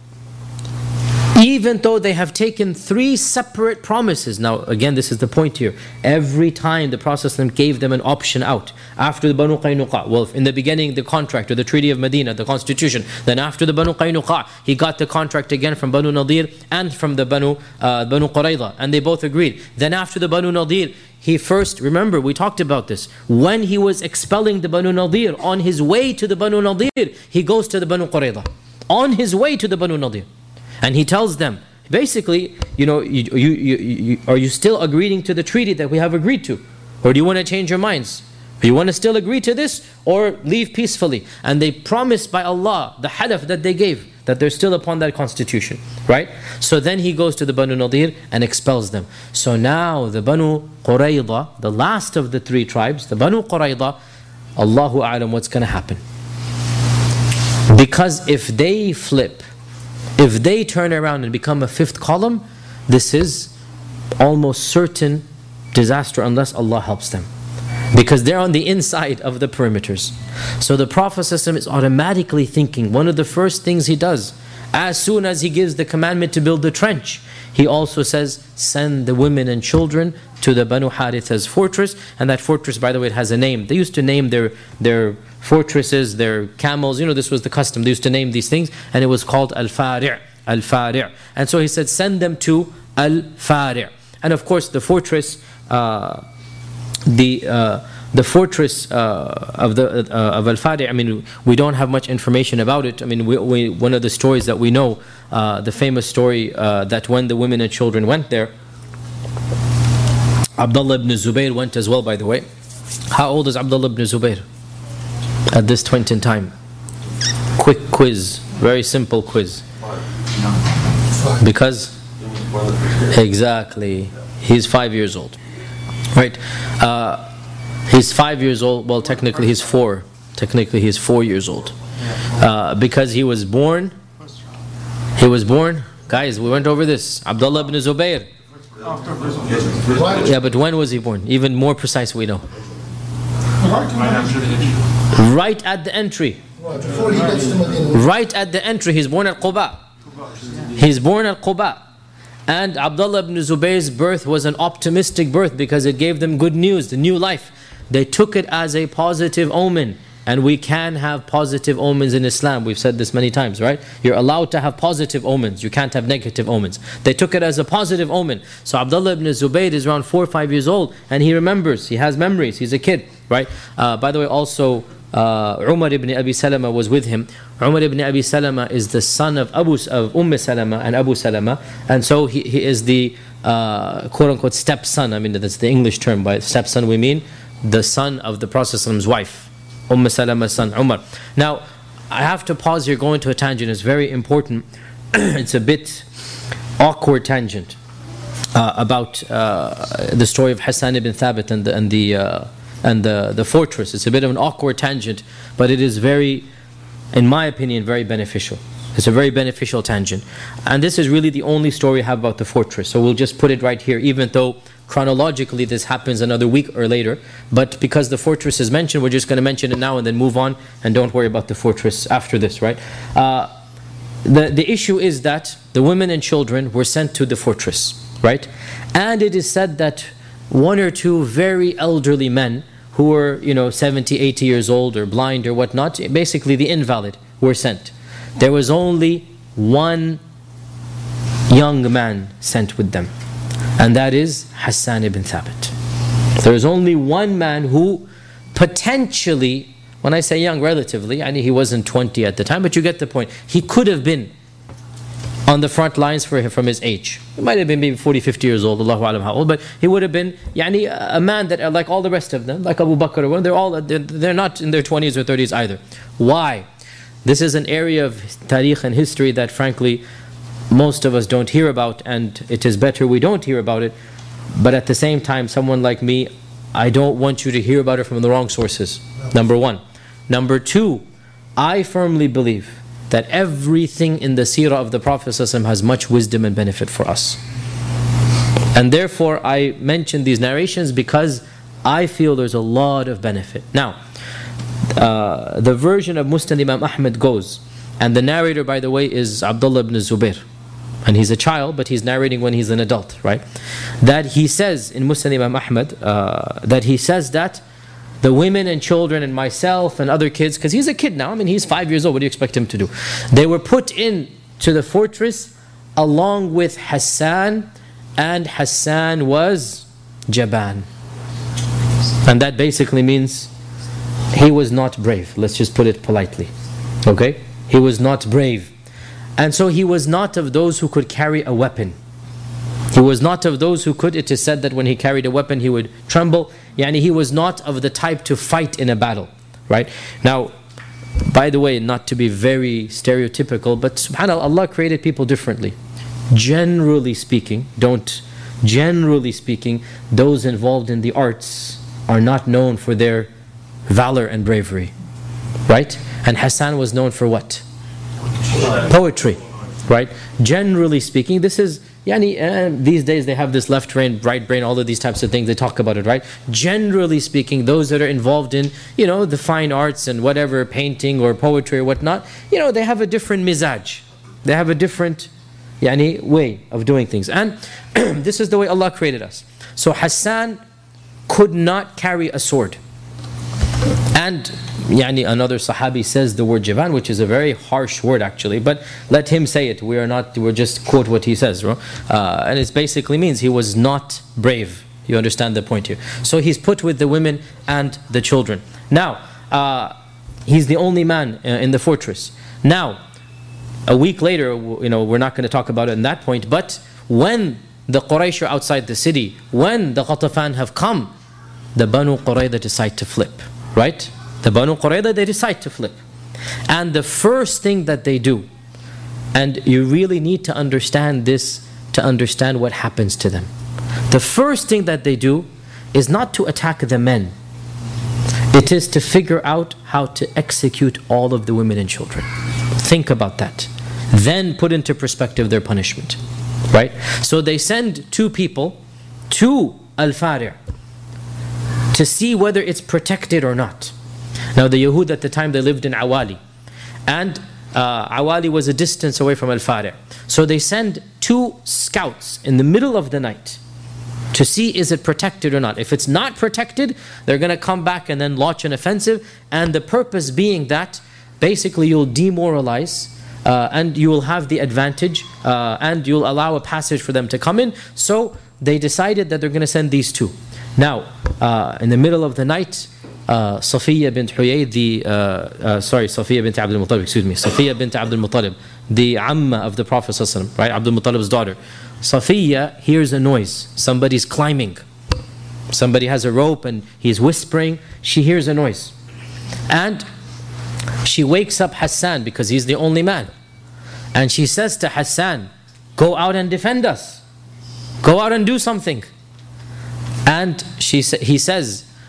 B: even though they have taken three separate promises, now again this is the point here, every time the Prophet ﷺ gave them an option out. After the Banu Qaynuqa', well, in the beginning the contract or the Treaty of Medina, the constitution, then after the Banu Qaynuqa', he got the contract again from Banu Nadir and from the Banu, uh, Banu Qurayza, and they both agreed. Then after the Banu Nadir, he first, remember we talked about this, when he was expelling the Banu Nadir, on his way to the Banu Nadir, he goes to the Banu Qurayza, on his way to the Banu Nadir, and he tells them, basically, you know, you, you, you, you, are you still agreeing to the treaty that we have agreed to? Or do you want to change your minds? Do you want to still agree to this, or leave peacefully? And they promised by Allah, the halaf that they gave, that they're still upon that constitution, right? So then he goes to the Banu Nadir and expels them. So now the Banu Qurayza, the last of the three tribes, the Banu Qurayza, Allahu A'lam what's going to happen. Because if they flip, if they turn around and become a fifth column, this is almost certain disaster unless Allah helps them, because they're on the inside of the perimeters. So the Prophet ﷺ is automatically thinking, one of the first things he does, as soon as he gives the commandment to build the trench, he also says, send the women and children to the Banu Haritha's fortress. And that fortress, by the way, it has a name. They used to name their, their fortresses, their camels, you know, this was the custom. They used to name these things, and it was called Al-Fari', Al-Fari'. And so he said, send them to Al-Fari'. And of course, the fortress, uh, the uh, the fortress uh, of the uh, of Al-Fari', I mean, we don't have much information about it. I mean, we, we, one of the stories that we know, uh, the famous story uh, that when the women and children went there, Abdullah ibn Zubayr went as well, by the way. How old is Abdullah ibn Zubayr at this point in time? Quick quiz, very simple quiz. Because, exactly, he's five years old. Right, uh, he's five years old. Well, technically he's four. Technically he's four years old, uh, because he was born. He was born. Guys, we went over this. Abdullah ibn Zubayr. Yeah, but when was he born? Even more precise, we know. Right at the entry. Right at the entry. He's born at Quba. He's born at Quba. And Abdullah ibn Zubayr's birth was an optimistic birth because it gave them good news, the new life. They took it as a positive omen. And we can have positive omens in Islam. We've said this many times, right? You're allowed to have positive omens. You can't have negative omens. They took it as a positive omen. So Abdullah ibn Zubayr is around four or five years old, and he remembers. He has memories. He's a kid, right? Uh, by the way, also, uh, Umar ibn Abi Salama was with him. Umar ibn Abi Salama is the son of Abu of Umm Salama and Abu Salama, and so he, he is the uh, quote-unquote stepson. I mean, that's the English term. By stepson, we mean the son of the Prophet's wife, Umm Salama's son, Umar. Now, I have to pause here, go into a tangent. It's very important. It's a bit awkward tangent uh, about uh, the story of Hassan ibn Thabit and the and the uh, and the the fortress. It's a bit of an awkward tangent, but it is very, in my opinion, very beneficial. It's a very beneficial tangent. And this is really the only story we have about the fortress. So we'll just put it right here, even though chronologically this happens another week or later. But because the fortress is mentioned, we're just going to mention it now and then move on, and don't worry about the fortress after this, right? Uh, the, the issue is that the women and children were sent to the fortress, right? And it is said that one or two very elderly men who were, you know, seventy, eighty years old or blind or whatnot, basically the invalid, were sent. There was only one young man sent with them, and that is Hassan ibn Thabit. There was only one man who potentially, when I say young relatively, I mean he wasn't twenty at the time, but you get the point. He could have been on the front lines for him from his age. He might have been maybe forty, fifty years old, Allahu Alam how old, but he would have been yani, a man that, like all the rest of them, like Abu Bakr, they're all they're, they're not in their twenties or thirties either. Why? This is an area of tariq and history that frankly most of us don't hear about, and it is better we don't hear about it. But at the same time, someone like me, I don't want you to hear about it from the wrong sources. Number one. Number two, I firmly believe that everything in the seerah of the Prophet ﷺ has much wisdom and benefit for us. And therefore I mention these narrations because I feel there's a lot of benefit. Now, uh, the version of Musnad Imam Ahmad goes, and the narrator, by the way, is Abdullah ibn Zubair. And he's a child, but he's narrating when he's an adult, right? That he says in Musnad Imam Ahmad, uh, that he says that the women and children and myself and other kids, because he's a kid now, I mean he's five years old, what do you expect him to do? They were put in to the fortress along with Hassan, and Hassan was Jaban. And that basically means he was not brave, let's just put it politely. Okay? He was not brave. And so he was not of those who could carry a weapon. He was not of those who could, it is said that when he carried a weapon he would tremble. Yani he was not of the type to fight in a battle, right? Now, by the way, not to be very stereotypical, but subhanAllah, Allah created people differently. Generally speaking, don't, generally speaking, those involved in the arts are not known for their valor and bravery, right? And Hassan was known for what? Poetry, right? Generally speaking, this is, yani, uh, these days they have this left brain, right brain, all of these types of things, they talk about it, right? Generally speaking, those that are involved in, you know, the fine arts and whatever, painting or poetry or whatnot, you know, they have a different mizaj. They have a different, yani, way of doing things. And this is the way Allah created us. So Hassan could not carry a sword. And yani, another Sahabi says the word Jaban, which is a very harsh word actually, but let him say it. We are not, we're just quote what he says. Uh, and it basically means he was not brave. You understand the point here. So he's put with the women and the children. Now, uh, he's the only man uh, in the fortress. Now, a week later, you know, we're not going to talk about it in that point, but when the Quraysh are outside the city, when the Ghatafan have come, the Banu Qurayza decide to flip, right? The Banu Qurayza, they decide to flip. And the first thing that they do, and you really need to understand this to understand what happens to them. The first thing that they do is not to attack the men. It is to figure out how to execute all of the women and children. Think about that. Then put into perspective their punishment. Right? So they send two people to Al-Fari' to see whether it's protected or not. Now the Yahud at the time, they lived in Awali. And uh, Awali was a distance away from Al-Fari'. So they send two scouts in the middle of the night to see is it protected or not. If it's not protected, they're going to come back and then launch an offensive. And the purpose being that basically you'll demoralize uh, and you will have the advantage uh, and you'll allow a passage for them to come in. So they decided that they're going to send these two. Now, uh, in the middle of the night, uh, Safiya bint Huyay, the, uh, uh, sorry, Safiya bint Abdul Muttalib, excuse me, Safiya bint Abdul Muttalib, the Amma of the Prophet ﷺ, right, Abdul Muttalib's daughter. Safiya hears a noise, somebody's climbing. Somebody has a rope and he's whispering, she hears a noise. And she wakes up Hassan because he's the only man. And she says to Hassan, go out and defend us. Go out and do something. And she sa he says,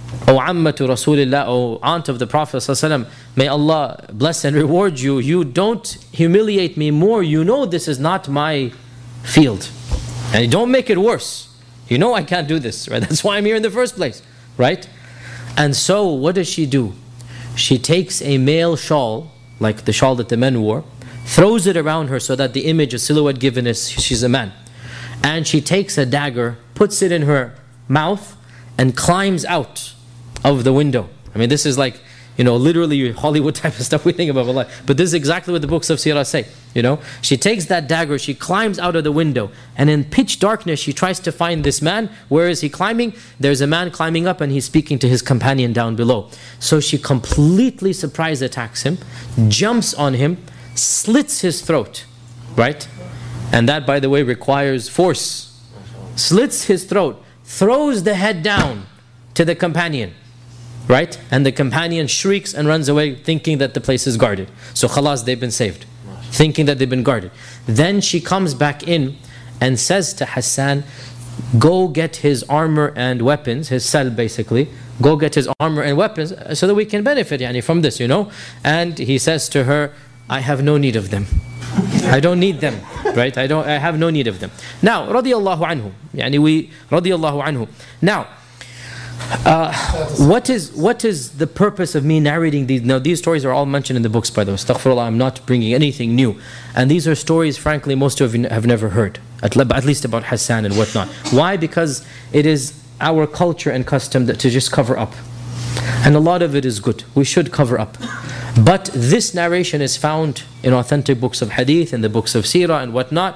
B: O Ammatu Rasulillah, O aunt of the Prophet ﷺ, may Allah bless and reward you. You don't humiliate me more. You know this is not my field. And you don't make it worse. You know I can't do this, right? That's why I'm here in the first place, right? And so what does she do? She takes a male shawl, like the shawl that the men wore, throws it around her so that the image, a silhouette given is she's a man. And she takes a dagger, puts it in her mouth, and climbs out of the window. I mean, this is like, you know, literally Hollywood type of stuff we think about Allah. But this is exactly what the books of Sirah say. You know, she takes that dagger, she climbs out of the window, and in pitch darkness she tries to find this man. Where is he climbing? There's a man climbing up and he's speaking to his companion down below. So she completely surprise attacks him, jumps on him, slits his throat, right? And that, by the way, requires force. Slits his throat, throws the head down to the companion, right? And the companion shrieks and runs away thinking that the place is guarded. So khalas, they've been saved, thinking that they've been guarded. Then she comes back in and says to Hassan, go get his armor and weapons, his cell basically, go get his armor and weapons so that we can benefit yani, from this, you know. And he says to her, I have no need of them. I don't need them, right? I don't. I have no need of them. Now, radiyallahu anhu, yani we, radiyallahu anhu. Now, uh, what is what is the purpose of me narrating these? Now, these stories are all mentioned in the books, by the way. Astaghfirullah, I'm not bringing anything new. And these are stories, frankly, most of you have never heard, at, at least about Hassan and whatnot. Why? Because it is our culture and custom that to just cover up. And a lot of it is good. We should cover up. But this narration is found in authentic books of hadith, in the books of seerah and whatnot.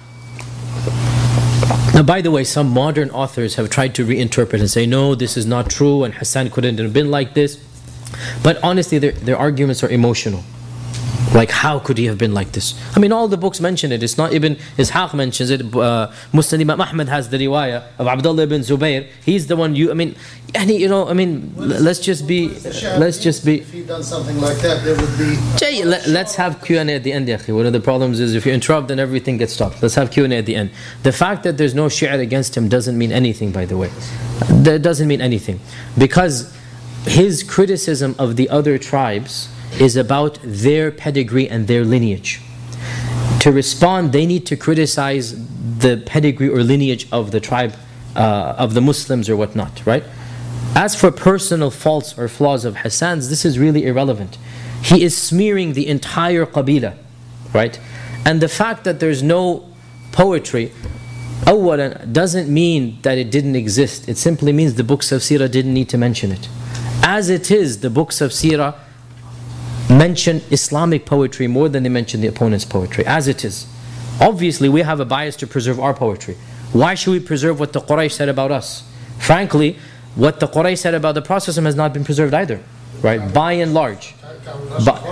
B: Now, by the way, some modern authors have tried to reinterpret and say, no, this is not true, and Hassan couldn't have been like this. But honestly, their, their arguments are emotional. Like, how could he have been like this? I mean, all the books mention it. It's not Ibn Ishaq mentions it. Uh, Musnad Imam Ahmad has the riwayah of Abdullah ibn Zubayr. He's the one you, I mean, and he, you know, I mean, let's just be, let's just be.
C: If he'd done something like that, there would be.
B: Jay, let, let's have Q and A at the end, Yakhi. One of the problems is if you interrupt, then everything gets stopped. Let's have Q and A at the end. The fact that there's no shi'r against him doesn't mean anything, by the way. That doesn't mean anything. Because his criticism of the other tribes is about their pedigree and their lineage. To respond, they need to criticize the pedigree or lineage of the tribe, uh, of the Muslims or whatnot, right? As for personal faults or flaws of Hassan's, this is really irrelevant. He is smearing the entire Qabila, right? And the fact that there's no poetry, awwalan, doesn't mean that it didn't exist. It simply means the books of Sirah didn't need to mention it. As it is, the books of Sirah mention Islamic poetry more than they mention the opponent's poetry, as it is. Obviously, we have a bias to preserve our poetry. Why should we preserve what the Quraysh said about us? Frankly, what the Quraysh said about the Prophet has not been preserved either, right? By and large. But,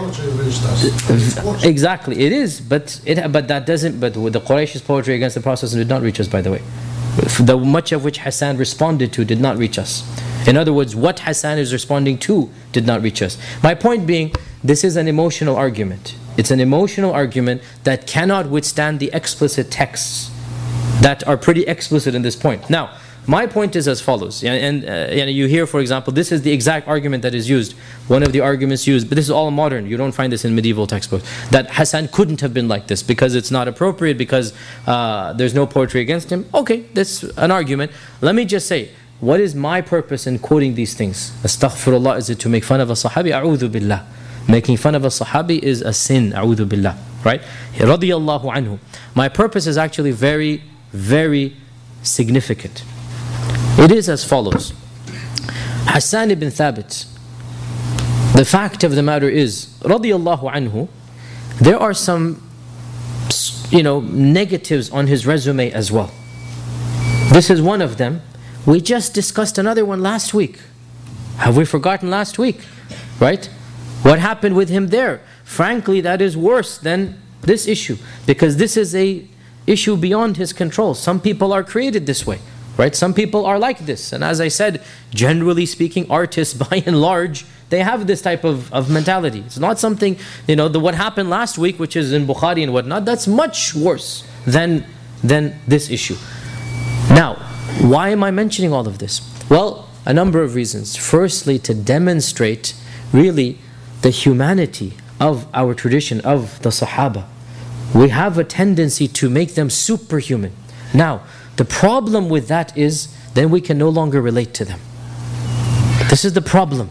B: exactly, it is, but it, but that doesn't. But with the Quraysh's poetry against the Prophet did not reach us, by the way. The much of which Hassan responded to did not reach us. In other words, what Hassan is responding to did not reach us. My point being, this is an emotional argument. It's an emotional argument that cannot withstand the explicit texts that are pretty explicit in this point. Now, my point is as follows. And, and uh, you hear, for example, this is the exact argument that is used. One of the arguments used, but this is all modern. You don't find this in medieval textbooks. That Hassan couldn't have been like this because it's not appropriate, because uh, there's no poetry against him. Okay, that's an argument. Let me just say, what is my purpose in quoting these things? Astaghfirullah, is it to make fun of a Sahabi? A'udhu billah. Making fun of a Sahabi is a sin. A'udhu billah. Right? Radiyallahu anhu. My purpose is actually very, very significant. It is as follows. Hassan ibn Thabit, the fact of the matter is, radiyallahu anhu, there are some, you know, negatives on his resume as well. This is one of them. We just discussed another one last week. Have we forgotten last week? Right? What happened with him there? Frankly, that is worse than this issue, because this is a issue beyond his control. Some people are created this way, right? Some people are like this. And as I said, generally speaking, artists by and large, they have this type of, of mentality. It's not something, you know, the what happened last week, which is in Bukhari and whatnot, that's much worse than, than this issue. Now, why am I mentioning all of this? Well, A number of reasons. Firstly, to demonstrate really the humanity of our tradition, of the Sahaba. We have a tendency to make them superhuman. Now, the problem with that is, then we can no longer relate to them. This is the problem.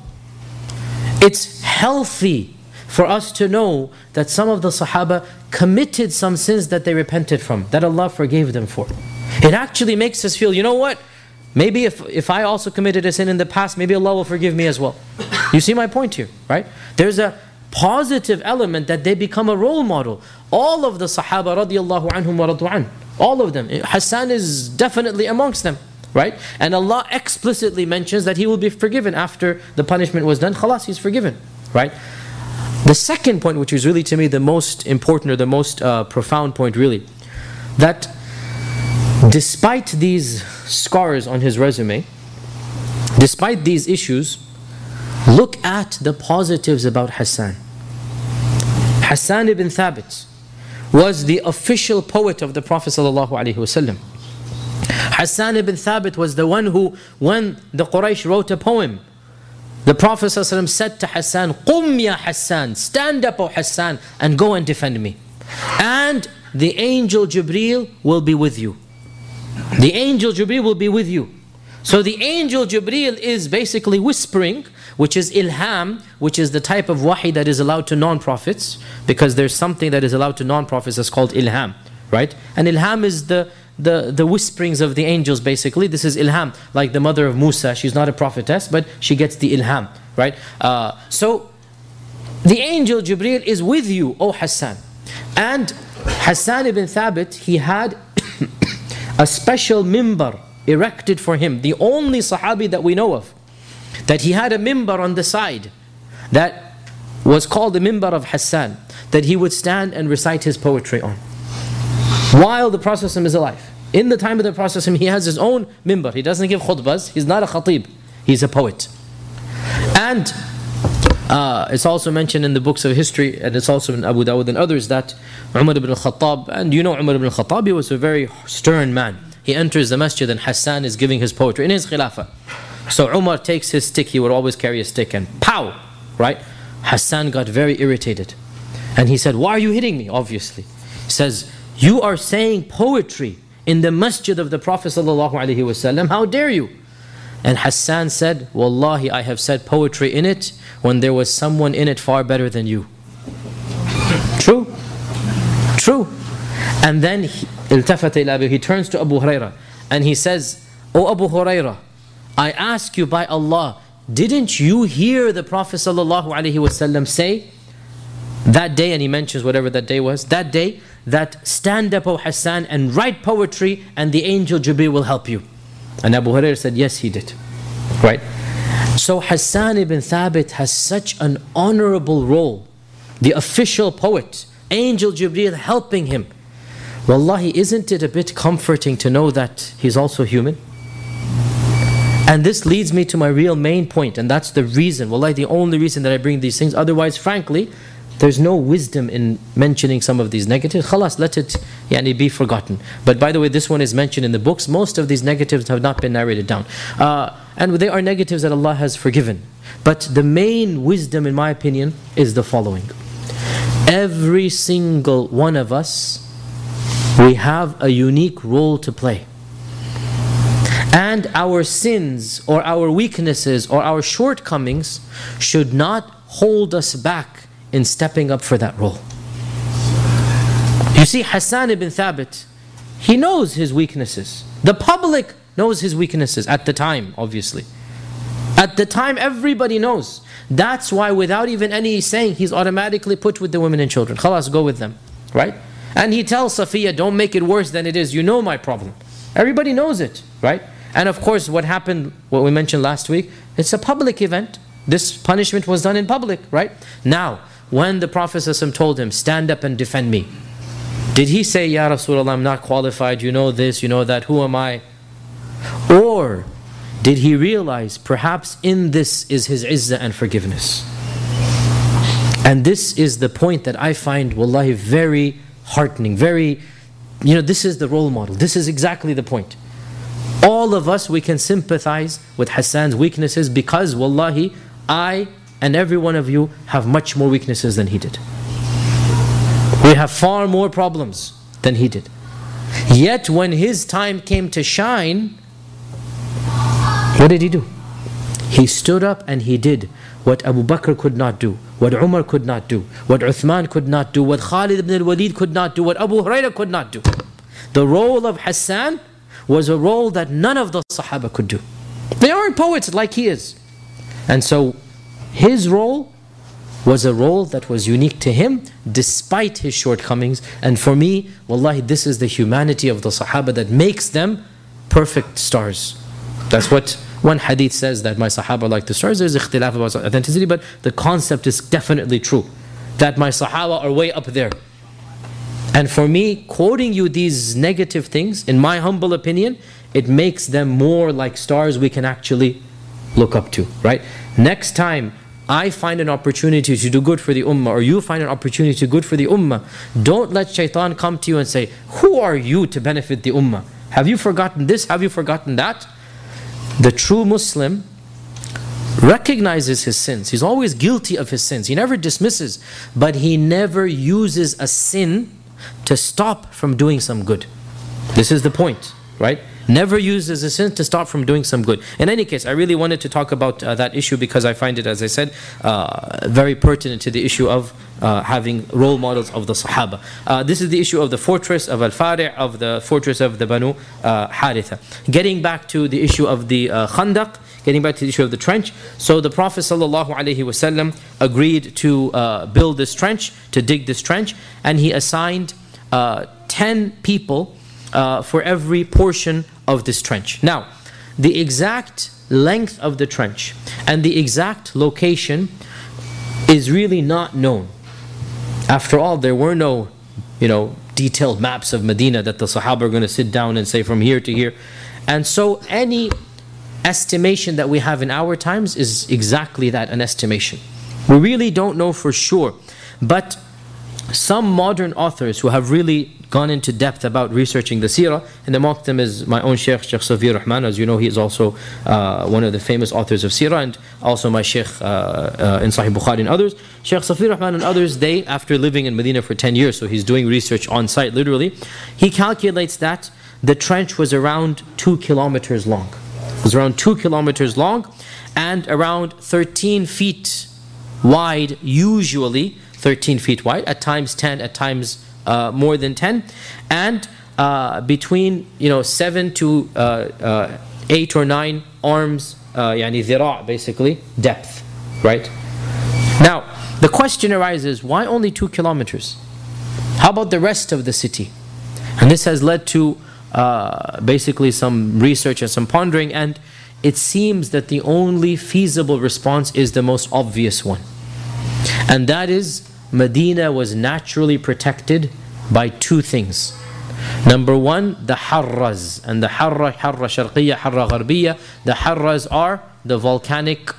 B: It's healthy for us to know that some of the Sahaba committed some sins that they repented from, that Allah forgave them for. It actually makes us feel, you know what? Maybe if, if I also committed a sin in the past, maybe Allah will forgive me as well. You see my point here, right? There's a positive element that they become a role model. All of the Sahaba radiallahu anhum wa radu an, all of them. Hassan is definitely amongst them, right? And Allah explicitly mentions that he will be forgiven after the punishment was done. Khalas, he's forgiven, right? The second point, which is really to me the most important or the most uh, profound point really, that despite these scars on his resume, despite these issues, look at the positives about Hassan. Hassan ibn Thabit was the official poet of the Prophet ﷺ. Hassan ibn Thabit was the one who, when the Quraysh wrote a poem, the Prophet ﷺ said to Hassan, "Qum ya Hassan, stand up O Hassan and go and defend me. And the angel Jibreel will be with you." The angel Jibreel will be with you. So the angel Jibreel is basically whispering, which is ilham, which is the type of wahi that is allowed to non-prophets, because there's something that is allowed to non-prophets that's called ilham, right? And ilham is the, the, the whisperings of the angels basically. This is ilham, like the mother of Musa. She's not a prophetess, but she gets the ilham, right? Uh, so the angel Jibreel is with you, O Hassan. And Hassan ibn Thabit, he had a special mimbar erected for him, the only Sahabi that we know of, that he had a mimbar on the side that was called the mimbar of Hassan, that he would stand and recite his poetry on while the Prophet is alive. In the time of the Prophet, he has his own mimbar. He doesn't give khutbahs. He's not a khatib. He's a poet. And uh, it's also mentioned in the books of history, and it's also in Abu Dawud and others, that Umar ibn al-Khattab, and you know Umar ibn al-Khattab, he was a very stern man. He enters the masjid and Hassan is giving his poetry in his khilafah. So Umar takes his stick, he would always carry a stick, and pow, right? Hassan got very irritated. And he said, "Why are you hitting me?" Obviously. He says, "You are saying poetry in the masjid of the Prophet ﷺ. How dare you?" And Hassan said, "Wallahi, I have said poetry in it when there was someone in it far better than you." True. True. And then he, he turns to Abu Hurairah and he says, "O Abu Hurairah, I ask you by Allah, didn't you hear the Prophet ﷺ say that day," and he mentions whatever that day was, that day, that "Stand up O Hassan and write poetry and the angel Jibreel will help you." And Abu Hurairah said, "Yes, he did." Right? So Hassan ibn Thabit has such an honorable role. The official poet, angel Jibreel helping him. Wallahi, isn't it a bit comforting to know that he's also human? And this leads me to my real main point, and that's the reason, wallahi, the only reason that I bring these things. Otherwise, frankly, there's no wisdom in mentioning some of these negatives. Khalas, let it yani, be forgotten. But by the way, this one is mentioned in the books. Most of these negatives have not been narrated down. Uh, and they are negatives that Allah has forgiven. But the main wisdom, in my opinion, is the following. Every single one of us, we have a unique role to play. And our sins or our weaknesses or our shortcomings should not hold us back in stepping up for that role. You see, Hassan ibn Thabit, he knows his weaknesses. The public knows his weaknesses at the time, obviously. At the time, everybody knows. That's why without even any saying, he's automatically put with the women and children. Khalas, go with them, right? And he tells Safiya, "Don't make it worse than it is. You know my problem." Everybody knows it, right? And of course, what happened, what we mentioned last week, it's a public event. This punishment was done in public, right? Now, when the Prophet ﷺ told him, "Stand up and defend me," did he say, "Ya Rasulullah, I'm not qualified, you know this, you know that, who am I?" Or did he realize perhaps in this is his izzah and forgiveness? And this is the point that I find, wallahi, very heartening, very, you know, this is the role model. This is exactly the point. All of us, we can sympathize with Hassan's weaknesses because, wallahi, I and every one of you have much more weaknesses than he did. We have far more problems than he did. Yet when his time came to shine, what did he do? He stood up and he did what Abu Bakr could not do, what Umar could not do, what Uthman could not do, what Khalid ibn al-Walid could not do, what Abu Hurairah could not do. The role of Hassan was a role that none of the Sahaba could do. They aren't poets like he is. And so his role was a role that was unique to him despite his shortcomings. And for me, wallahi, this is the humanity of the Sahaba that makes them perfect stars. That's what one hadith says, that my Sahaba like the stars. There's ikhtilaf about authenticity, but the concept is definitely true, that my Sahaba are way up there. And for me, quoting you these negative things, in my humble opinion, it makes them more like stars we can actually look up to, right? Next time I find an opportunity to do good for the ummah, or you find an opportunity to do good for the ummah, don't let shaitan come to you and say, who are you to benefit the ummah? Have you forgotten this? Have you forgotten that? The true Muslim recognizes his sins. He's always guilty of his sins. He never dismisses, but he never uses a sin to stop from doing some good. This is the point, right? Never uses a sin to stop from doing some good. In any case, I really wanted to talk about uh, that issue because I find it, as I said, uh, very pertinent to the issue of uh, having role models of the Sahaba. Uh, this is the issue of the fortress of Al-Fari', of the fortress of the Banu uh, Haritha. Getting back to the issue of the uh, Khandaq, getting back to the issue of the trench. So the Prophet ﷺ agreed to uh, build this trench, to dig this trench, and he assigned uh, ten people uh, for every portion of this trench. Now, the exact length of the trench and the exact location is really not known. After all, there were no, you know, detailed maps of Medina that the Sahaba are going to sit down and say from here to here. And so any estimation that we have in our times is exactly that, an estimation. We really don't know for sure. But some modern authors who have really gone into depth about researching the seerah, and amongst them is my own Shaykh, Shaykh Safi Rahman. As you know, he is also uh, one of the famous authors of seerah, and also my Shaykh uh, uh, in Sahih Bukhari and others. Shaykh Safi Rahman and others, they, after living in Medina for ten years, so he's doing research on site literally, he calculates that the trench was around two kilometers long. It was around two kilometers long and around thirteen feet wide, usually thirteen feet wide, at times ten, at times uh, more than ten, and uh, between, you know, seven to uh, uh, eight or nine arms, uh, yani dhira' basically, depth, right? Now, the question arises, why only two kilometers? How about the rest of the city? And this has led to uh, basically some research and some pondering, and it seems that the only feasible response is the most obvious one. And that is, Medina was naturally protected by two things. Number one, the harras. And the harra, harra sharqiyya, harra gharbiya. The harras are the volcanic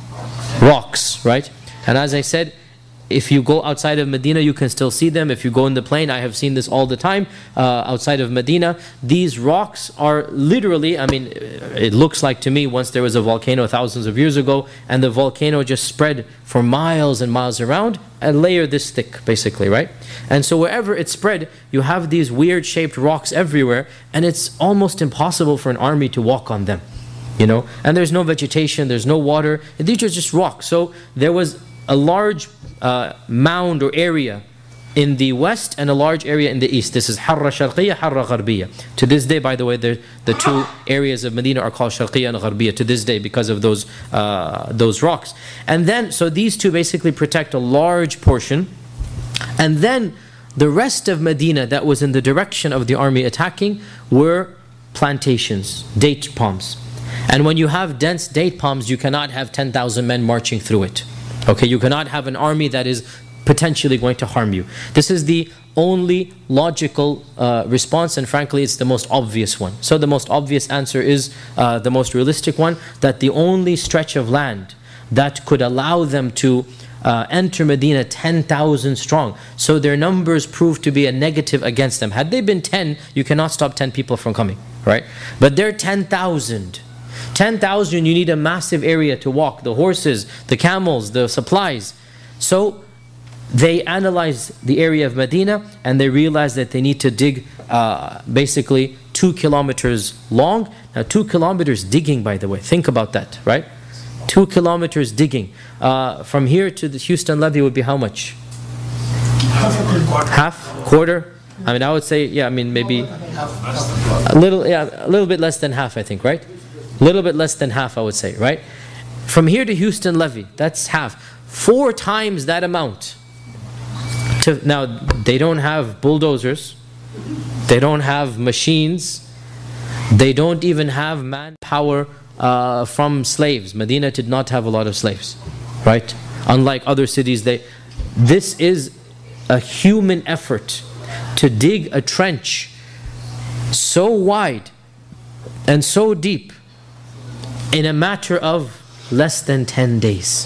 B: rocks, right? And as I said, if you go outside of Medina, you can still see them. If you go in the plain, I have seen this all the time uh, outside of Medina. These rocks are literally, I mean, it looks like to me once there was a volcano thousands of years ago, and the volcano just spread for miles and miles around, a layer this thick basically, right? And so wherever it spread, you have these weird shaped rocks everywhere, and it's almost impossible for an army to walk on them, you know? And there's no vegetation, there's no water, these are just rocks. So there was a large uh, mound or area in the west and a large area in the east. This is Harra Sharqiyya, Harra Gharbiyya. To this day, by the way, the two areas of Medina are called Sharqiyya and Gharbiyya to this day because of those, uh, those rocks. And then, so these two basically protect a large portion. And then the rest of Medina that was in the direction of the army attacking were plantations, date palms. And when you have dense date palms, you cannot have ten thousand men marching through it. Okay, you cannot have an army that is potentially going to harm you. This is the only logical uh, response, and frankly it's the most obvious one. So the most obvious answer is uh, the most realistic one, that the only stretch of land that could allow them to uh, enter Medina ten thousand strong, so their numbers proved to be a negative against them. Had they been ten, you cannot stop ten people from coming. right? But they're ten thousand. ten thousand, you need a massive area to walk. The horses, the camels, the supplies. So they analyzed the area of Medina and they realized that they need to dig uh, basically two kilometers long. Now two kilometers digging, by the way, think about that, right? Two kilometers digging. Uh, from here to the Houston levee would be how much? Half, quarter? I mean, I would say, yeah, I mean, maybe a little, yeah, a little bit less than half, I think, right? A little bit less than half, I would say, right? From here to Houston levee, that's half. Four times that amount. To, now, they don't have bulldozers. They don't have machines. They don't even have manpower uh, from slaves. Medina did not have a lot of slaves, right? Unlike other cities, they. This is a human effort to dig a trench so wide and so deep in a matter of less than ten days.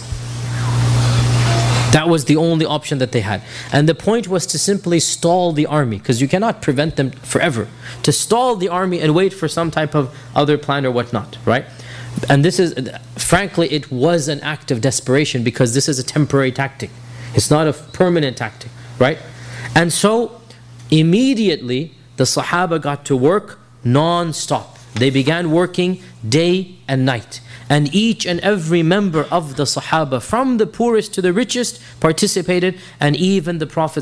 B: That was the only option that they had. And the point was to simply stall the army, because you cannot prevent them forever. To stall the army and wait for some type of other plan or whatnot, right? And this is, frankly, it was an act of desperation, because this is a temporary tactic. It's not a permanent tactic, right? And so, immediately, the Sahaba got to work non-stop. They began working day and night. And each and every member of the Sahaba, from the poorest to the richest, participated. And even the Prophet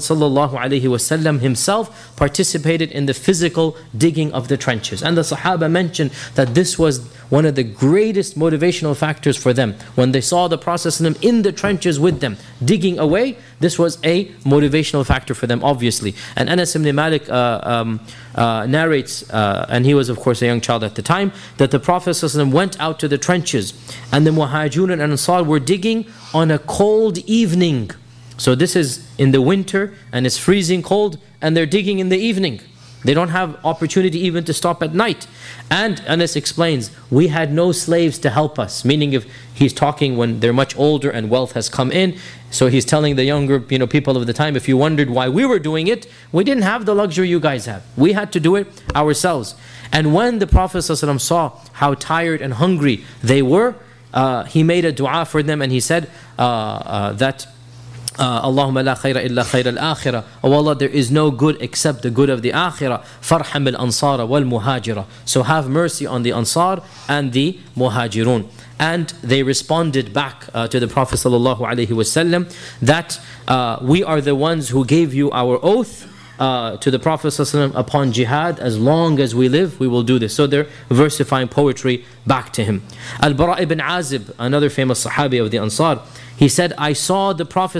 B: ﷺ himself participated in the physical digging of the trenches. And the Sahaba mentioned that this was one of the greatest motivational factors for them. When they saw the Prophet ﷺ in the trenches with them, digging away, this was a motivational factor for them, obviously. And Anas ibn Malik uh, um, uh, narrates, uh, and he was of course a young child at the time, that the Prophet ﷺ went out to the trenches, and the Muhajirun and Ansar were digging on a cold evening. So this is in the winter, and it's freezing cold, and they're digging in the evening. They don't have opportunity even to stop at night. And Anas explains, we had no slaves to help us. Meaning, if he's talking when they're much older and wealth has come in, so he's telling the younger you know, people of the time, if you wondered why we were doing it, we didn't have the luxury you guys have. We had to do it ourselves. And when the Prophet ﷺ saw how tired and hungry they were, uh, he made a dua for them, and he said uh, uh, that Uh, Allahumma la khayra illa khayra al-akhirah. Oh Allah, there is no good except the good of the akhirah. Farham al-ansara wal-muhajira. So have mercy on the ansar and the muhajirun. And they responded back uh, to the Prophet sallallahu alaihi wasallam that uh, we are the ones who gave you our oath uh, to the Prophet sallallahu alaihi wasallam upon jihad. As long as we live, we will do this. So they're versifying poetry back to him. Al-Bara ibn Azib, another famous Sahabi of the Ansar, he said, I saw the Prophet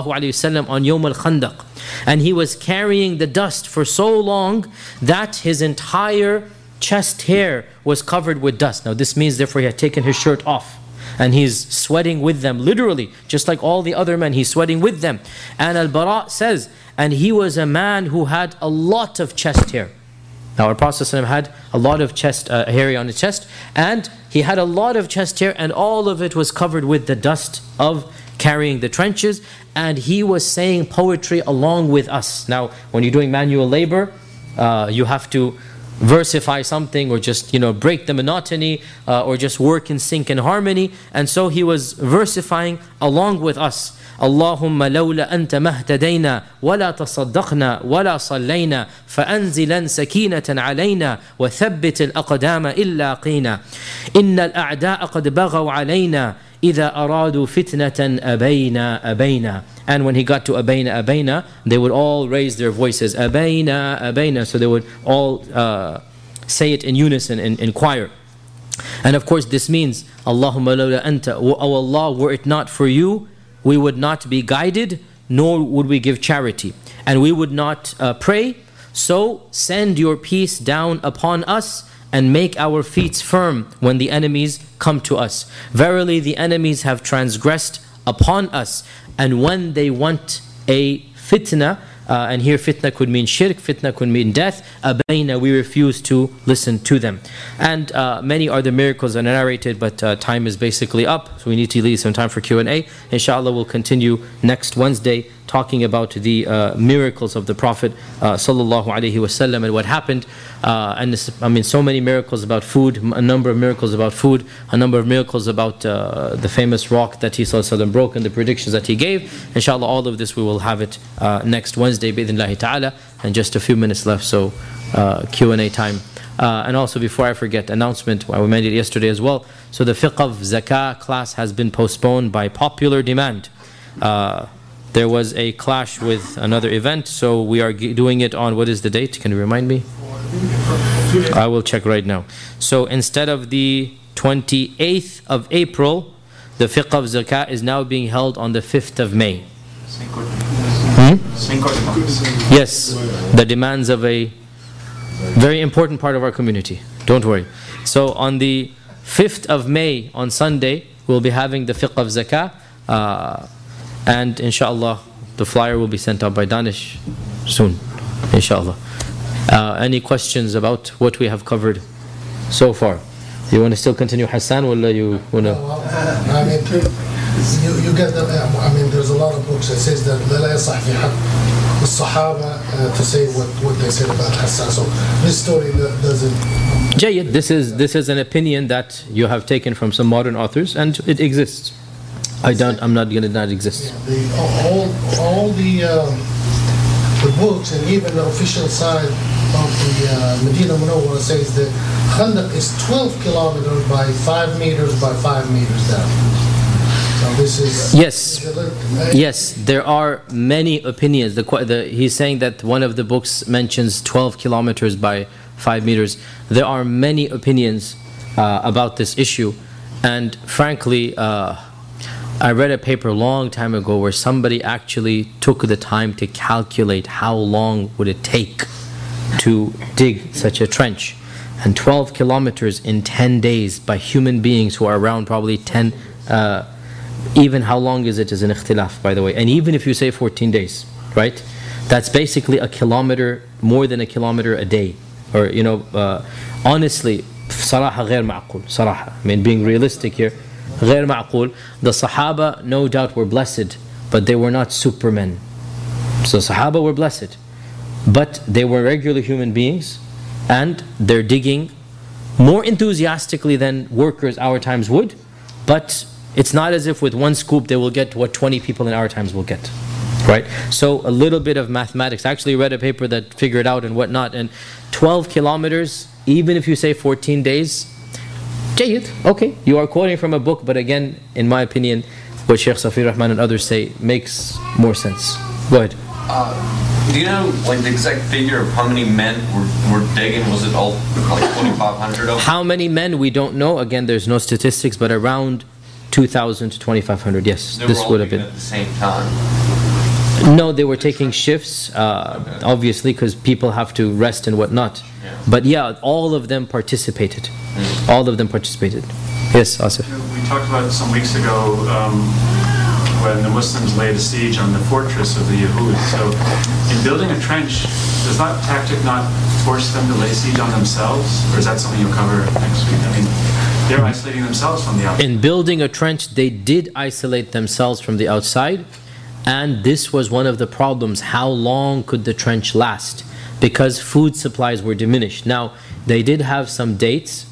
B: ﷺ on Yawm al-Khandaq, and he was carrying the dust for so long that his entire chest hair was covered with dust. Now this means therefore he had taken his shirt off, and he's sweating with them, literally, just like all the other men, he's sweating with them. And Al-Bara says, and he was a man who had a lot of chest hair. Now our Prophet ﷺ had a lot of chest uh, hair on his chest, and he had a lot of chest hair, and all of it was covered with the dust of carrying the trenches, and he was saying poetry along with us. Now when you're doing manual labor, uh, you have to versify something, or just you know break the monotony, uh, or just work in sync and harmony. And so he was versifying along with us. اللهم لولا أنت ما اهتدينا ولا تصدقنا ولا صلينا فأنزلا سكينة علينا وثبت الأقدام إلا قينا إن الأعداء قد بغوا علينا إذا أرادوا فتنة أبينا أبينا. And when he got to أبينا أبينا, they would all raise their voices, أبينا أبينا. So they would all uh, say it in unison, in, in choir. And of course this means اللهم لولا أنت, O Allah, were it not for you, we would not be guided, nor would we give charity, and we would not uh, pray. So send your peace down upon us, and make our feet firm when the enemies come to us. Verily the enemies have transgressed upon us, and when they want a fitna, uh, and here fitna could mean shirk, fitna could mean death, abayna, we refuse to listen to them. And uh, many are the miracles that are narrated, but uh, time is basically up, so we need to leave some time for Q and A. Inshallah, we'll continue next Wednesday talking about the uh, miracles of the Prophet uh, sallallahu alaihi wasallam and what happened. Uh, and this, I mean, so many miracles about food, a number of miracles about food, a number of miracles about uh, the famous rock that he sallallahu alaihi wasallam broke and the predictions that he gave. Inshallah, all of this we will have it uh, next Wednesday, bi'idhnillahi ta'ala, and just a few minutes left, so uh, Q and A time. Uh, and also, before I forget, announcement, well, we made it yesterday as well. So the fiqh of zakah class has been postponed by popular demand. Uh, there was a clash with another event, so we are doing it on, what is the date? Can you remind me? I will check right now. So instead of the twenty-eighth of April, the fiqh of zakah is now being held on the fifth of May. Hmm? Yes, the demands of a very important part of our community. Don't worry. So on the fifth of May, on Sunday, we'll be having the fiqh of zakah. Uh, and inshallah, the flyer will be sent out by Danish soon. Inshallah. Uh, any questions about what we have covered so far? You want to still continue, Hassan, or you want to?
C: Well, I mean, you, you get the, I mean, there's a lot of books that says that لا يصح في حق الصحابة to say what, what they said about Hassan. So this story doesn't.
B: Jayyid, this is this is an opinion that you have taken from some modern authors, and it exists. I don't. I'm not going to not exist.
C: Yeah, the, all all the um, the books and even the official side of the uh, Medina Munawwara says that Khandaq is twelve kilometers by five meters by five meters down. So this is
B: yes,
C: is
B: yes. There are many opinions. The, the he's saying that one of the books mentions twelve kilometers by five meters. There are many opinions uh, about this issue, and frankly, uh, I read a paper a long time ago where somebody actually took the time to calculate how long would it take to dig such a trench, and twelve kilometers in ten days by human beings who are around probably ten. Uh, even how long is it is an ikhtilaf, by the way, and even if you say fourteen days, right? That's basically a kilometer, more than a kilometer a day. Or, you know, uh, honestly, صراحة غير معقول, صراحة. I mean, being realistic here, غير معقول. The Sahaba, no doubt, were blessed, but they were not supermen. So Sahaba were blessed, but they were regular human beings, and they're digging more enthusiastically than workers our times would, but it's not as if with one scoop they will get what twenty people in our times will get. Right? So a little bit of mathematics. I actually read a paper that figured out and whatnot, and twelve kilometers, even if you say fourteen days, Jayyid, okay, you are quoting from a book, but again, in my opinion, what Shaykh Safi Rahman and others say makes more sense. Go ahead.
D: Uh, do you know like the exact figure of how many men were, were digging? Was it all like twenty-five hundred of them?
B: How many men, we don't know. Again, there's no statistics, but around two thousand to twenty-five hundred, yes.
D: They
B: this
D: were all
B: would have been
D: at the same time.
B: No, they were taking shifts, uh,
D: okay.
B: obviously, because people have to rest and whatnot.
D: Yeah.
B: But yeah, all of them participated. Mm. All of them participated. Yes, Asif.
E: We talked about it some weeks ago um, when the Muslims laid a siege on the fortress of the Yahud. So, in building a trench, does that tactic not force them to lay siege on themselves? Or is that something you'll cover next week? I mean, they're isolating themselves from the outside.
B: In building a trench, they did isolate themselves from the outside. And this was one of the problems. How long could the trench last? Because food supplies were diminished. Now, they did have some dates,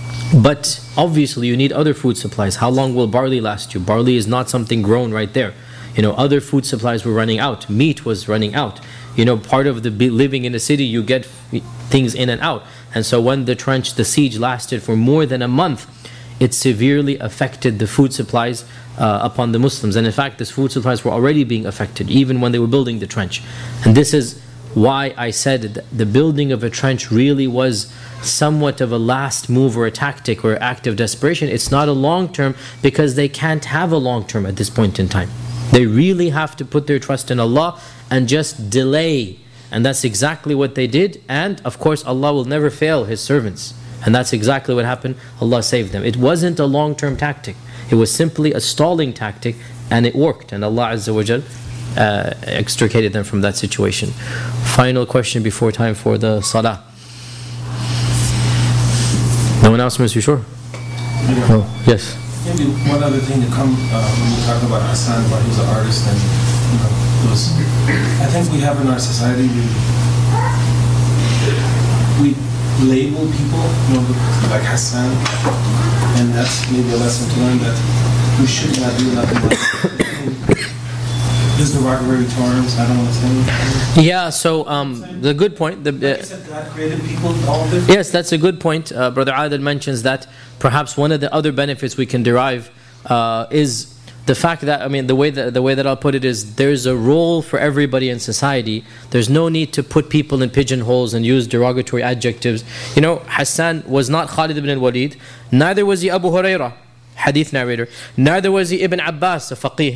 B: but obviously you need other food supplies. How long will barley last you? Barley is not something grown right there. You know, other food supplies were running out. Meat was running out. You know, part of the living in a city, you get things in and out. And so when the trench, the siege lasted for more than a month, it severely affected the food supplies uh, upon the Muslims. And in fact, these food supplies were already being affected, even when they were building the trench. And this is why I said that the building of a trench really was somewhat of a last move or a tactic or act of desperation. It's not a long term, because they can't have a long term at this point in time. They really have to put their trust in Allah and just delay. And that's exactly what they did. And of course, Allah will never fail His servants. And that's exactly what happened. Allah saved them. It wasn't a long-term tactic. It was simply a stalling tactic, and it worked. And Allah Azza wa Jal uh, extricated them from that situation. Final question before time for the salah. No announcements, you sure? Oh, yes.
F: Maybe one other thing to come uh, when you talk about Hassan, about he was an artist and you know, those. I think we have in our society, we, we label people, you know, like Hassan, and that's maybe a lesson to learn that we should not do nothing like use derogatory terms. I don't want to say.
B: Yeah, so um, the good point. The,
F: Like
B: uh,
F: I said, God created people all different.
B: yes, that's a good point. Uh, Brother Adil mentions that perhaps one of the other benefits we can derive uh, is the fact that, I mean, the way that the way that I'll put it is there's a role for everybody in society. There's no need to put people in pigeonholes and use derogatory adjectives. You know, Hassan was not Khalid ibn al-Walid, neither was he Abu Hurairah, hadith narrator, neither was he Ibn Abbas, a faqih.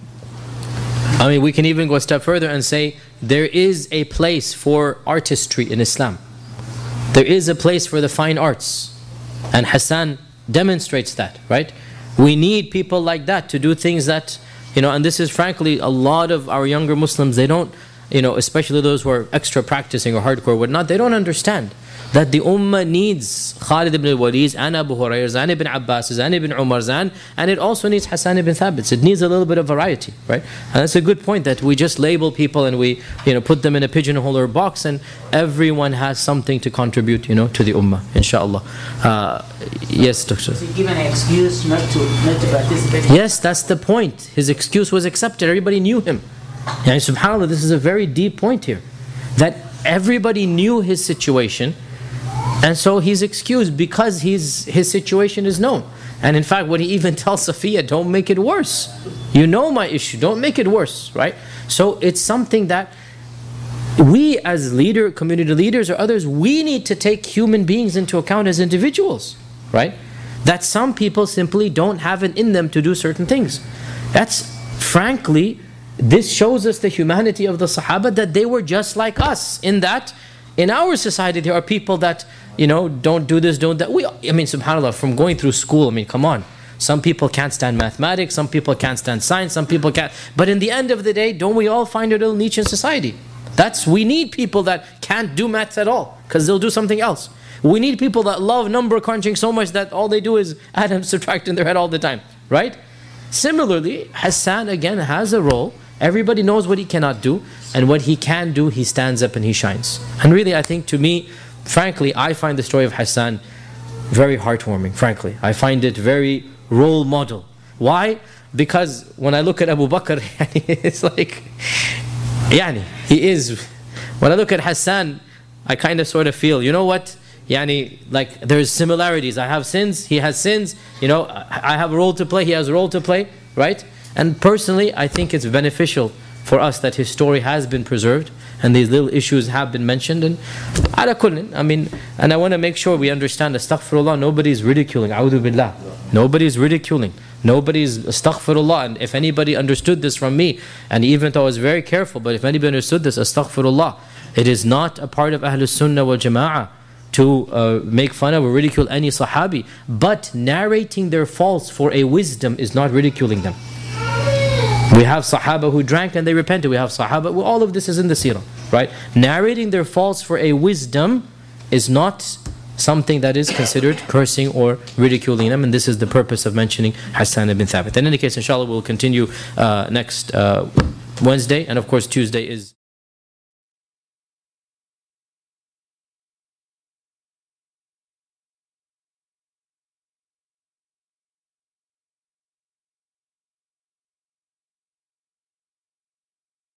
B: I mean, we can even go a step further and say there is a place for artistry in Islam. There is a place for the fine arts. And Hassan demonstrates that, right? We need people like that to do things that, you know, and this is frankly a lot of our younger Muslims, they don't, you know, especially those who are extra practicing or hardcore, whatnot, they don't understand that the ummah needs Khalid ibn al-Walid and Abu Hurairah and Ibn Abbas and Ibn Umar and and it also needs Hassan ibn Thabit. It needs a little bit of variety, right? And that's a good point, that we just label people and we, you know, put them in a pigeonhole or box, and everyone has something to contribute, you know, to the ummah, inshallah. Uh, yes, Doctor.
G: Was he given an excuse not to not to participate?
B: Yes, that's the point. His excuse was accepted. Everybody knew him. Yani, subhanAllah, this is a very deep point here. That everybody knew his situation, and so he's excused because he's, his situation is known. And in fact, when he even tells Safiya, don't make it worse. You know my issue, don't make it worse, right? So it's something that we as leader, community leaders or others, we need to take human beings into account as individuals, right? That some people simply don't have it in them to do certain things. That's, frankly, this shows us the humanity of the Sahaba, that they were just like us, in that in our society there are people that, you know, don't do this, don't that. We, I mean, subhanAllah, from going through school, I mean, come on. Some people can't stand mathematics, some people can't stand science, some people can't. But in the end of the day, don't we all find a little niche in society? That's, we need people that can't do maths at all, because they'll do something else. We need people that love number crunching so much that all they do is add and subtract in their head all the time, right? Similarly, Hassan again has a role. Everybody knows what he cannot do, and what he can do, he stands up and he shines. And really, I think, to me, frankly, I find the story of Hassan very heartwarming, frankly. I find it very role model. Why? Because when I look at Abu Bakr, it's like, yani, he is. When I look at Hassan, I kind of sort of feel, you know what? Yani, like, there's similarities. I have sins, he has sins. You know, I have a role to play, he has a role to play, right? And personally, I think it's beneficial for us that his story has been preserved and these little issues have been mentioned. And ala kullin, I mean, and I want to make sure we understand, astaghfirullah, nobody's ridiculing, a'udhu billah. Nobody's ridiculing. Nobody's astaghfirullah. And if anybody understood this from me, and even though I was very careful, but if anybody understood this, astaghfirullah, it is not a part of Ahlus Sunnah wal Jama'ah to uh, make fun of or ridicule any Sahabi. But narrating their faults for a wisdom is not ridiculing them. We have Sahaba who drank and they repented. We have Sahaba, well, all of this is in the seerah, right? Narrating their faults for a wisdom is not something that is considered cursing or ridiculing them, and this is the purpose of mentioning Hassan ibn Thabit. In any case, inshallah, we'll continue uh, next uh, Wednesday, and of course Tuesday is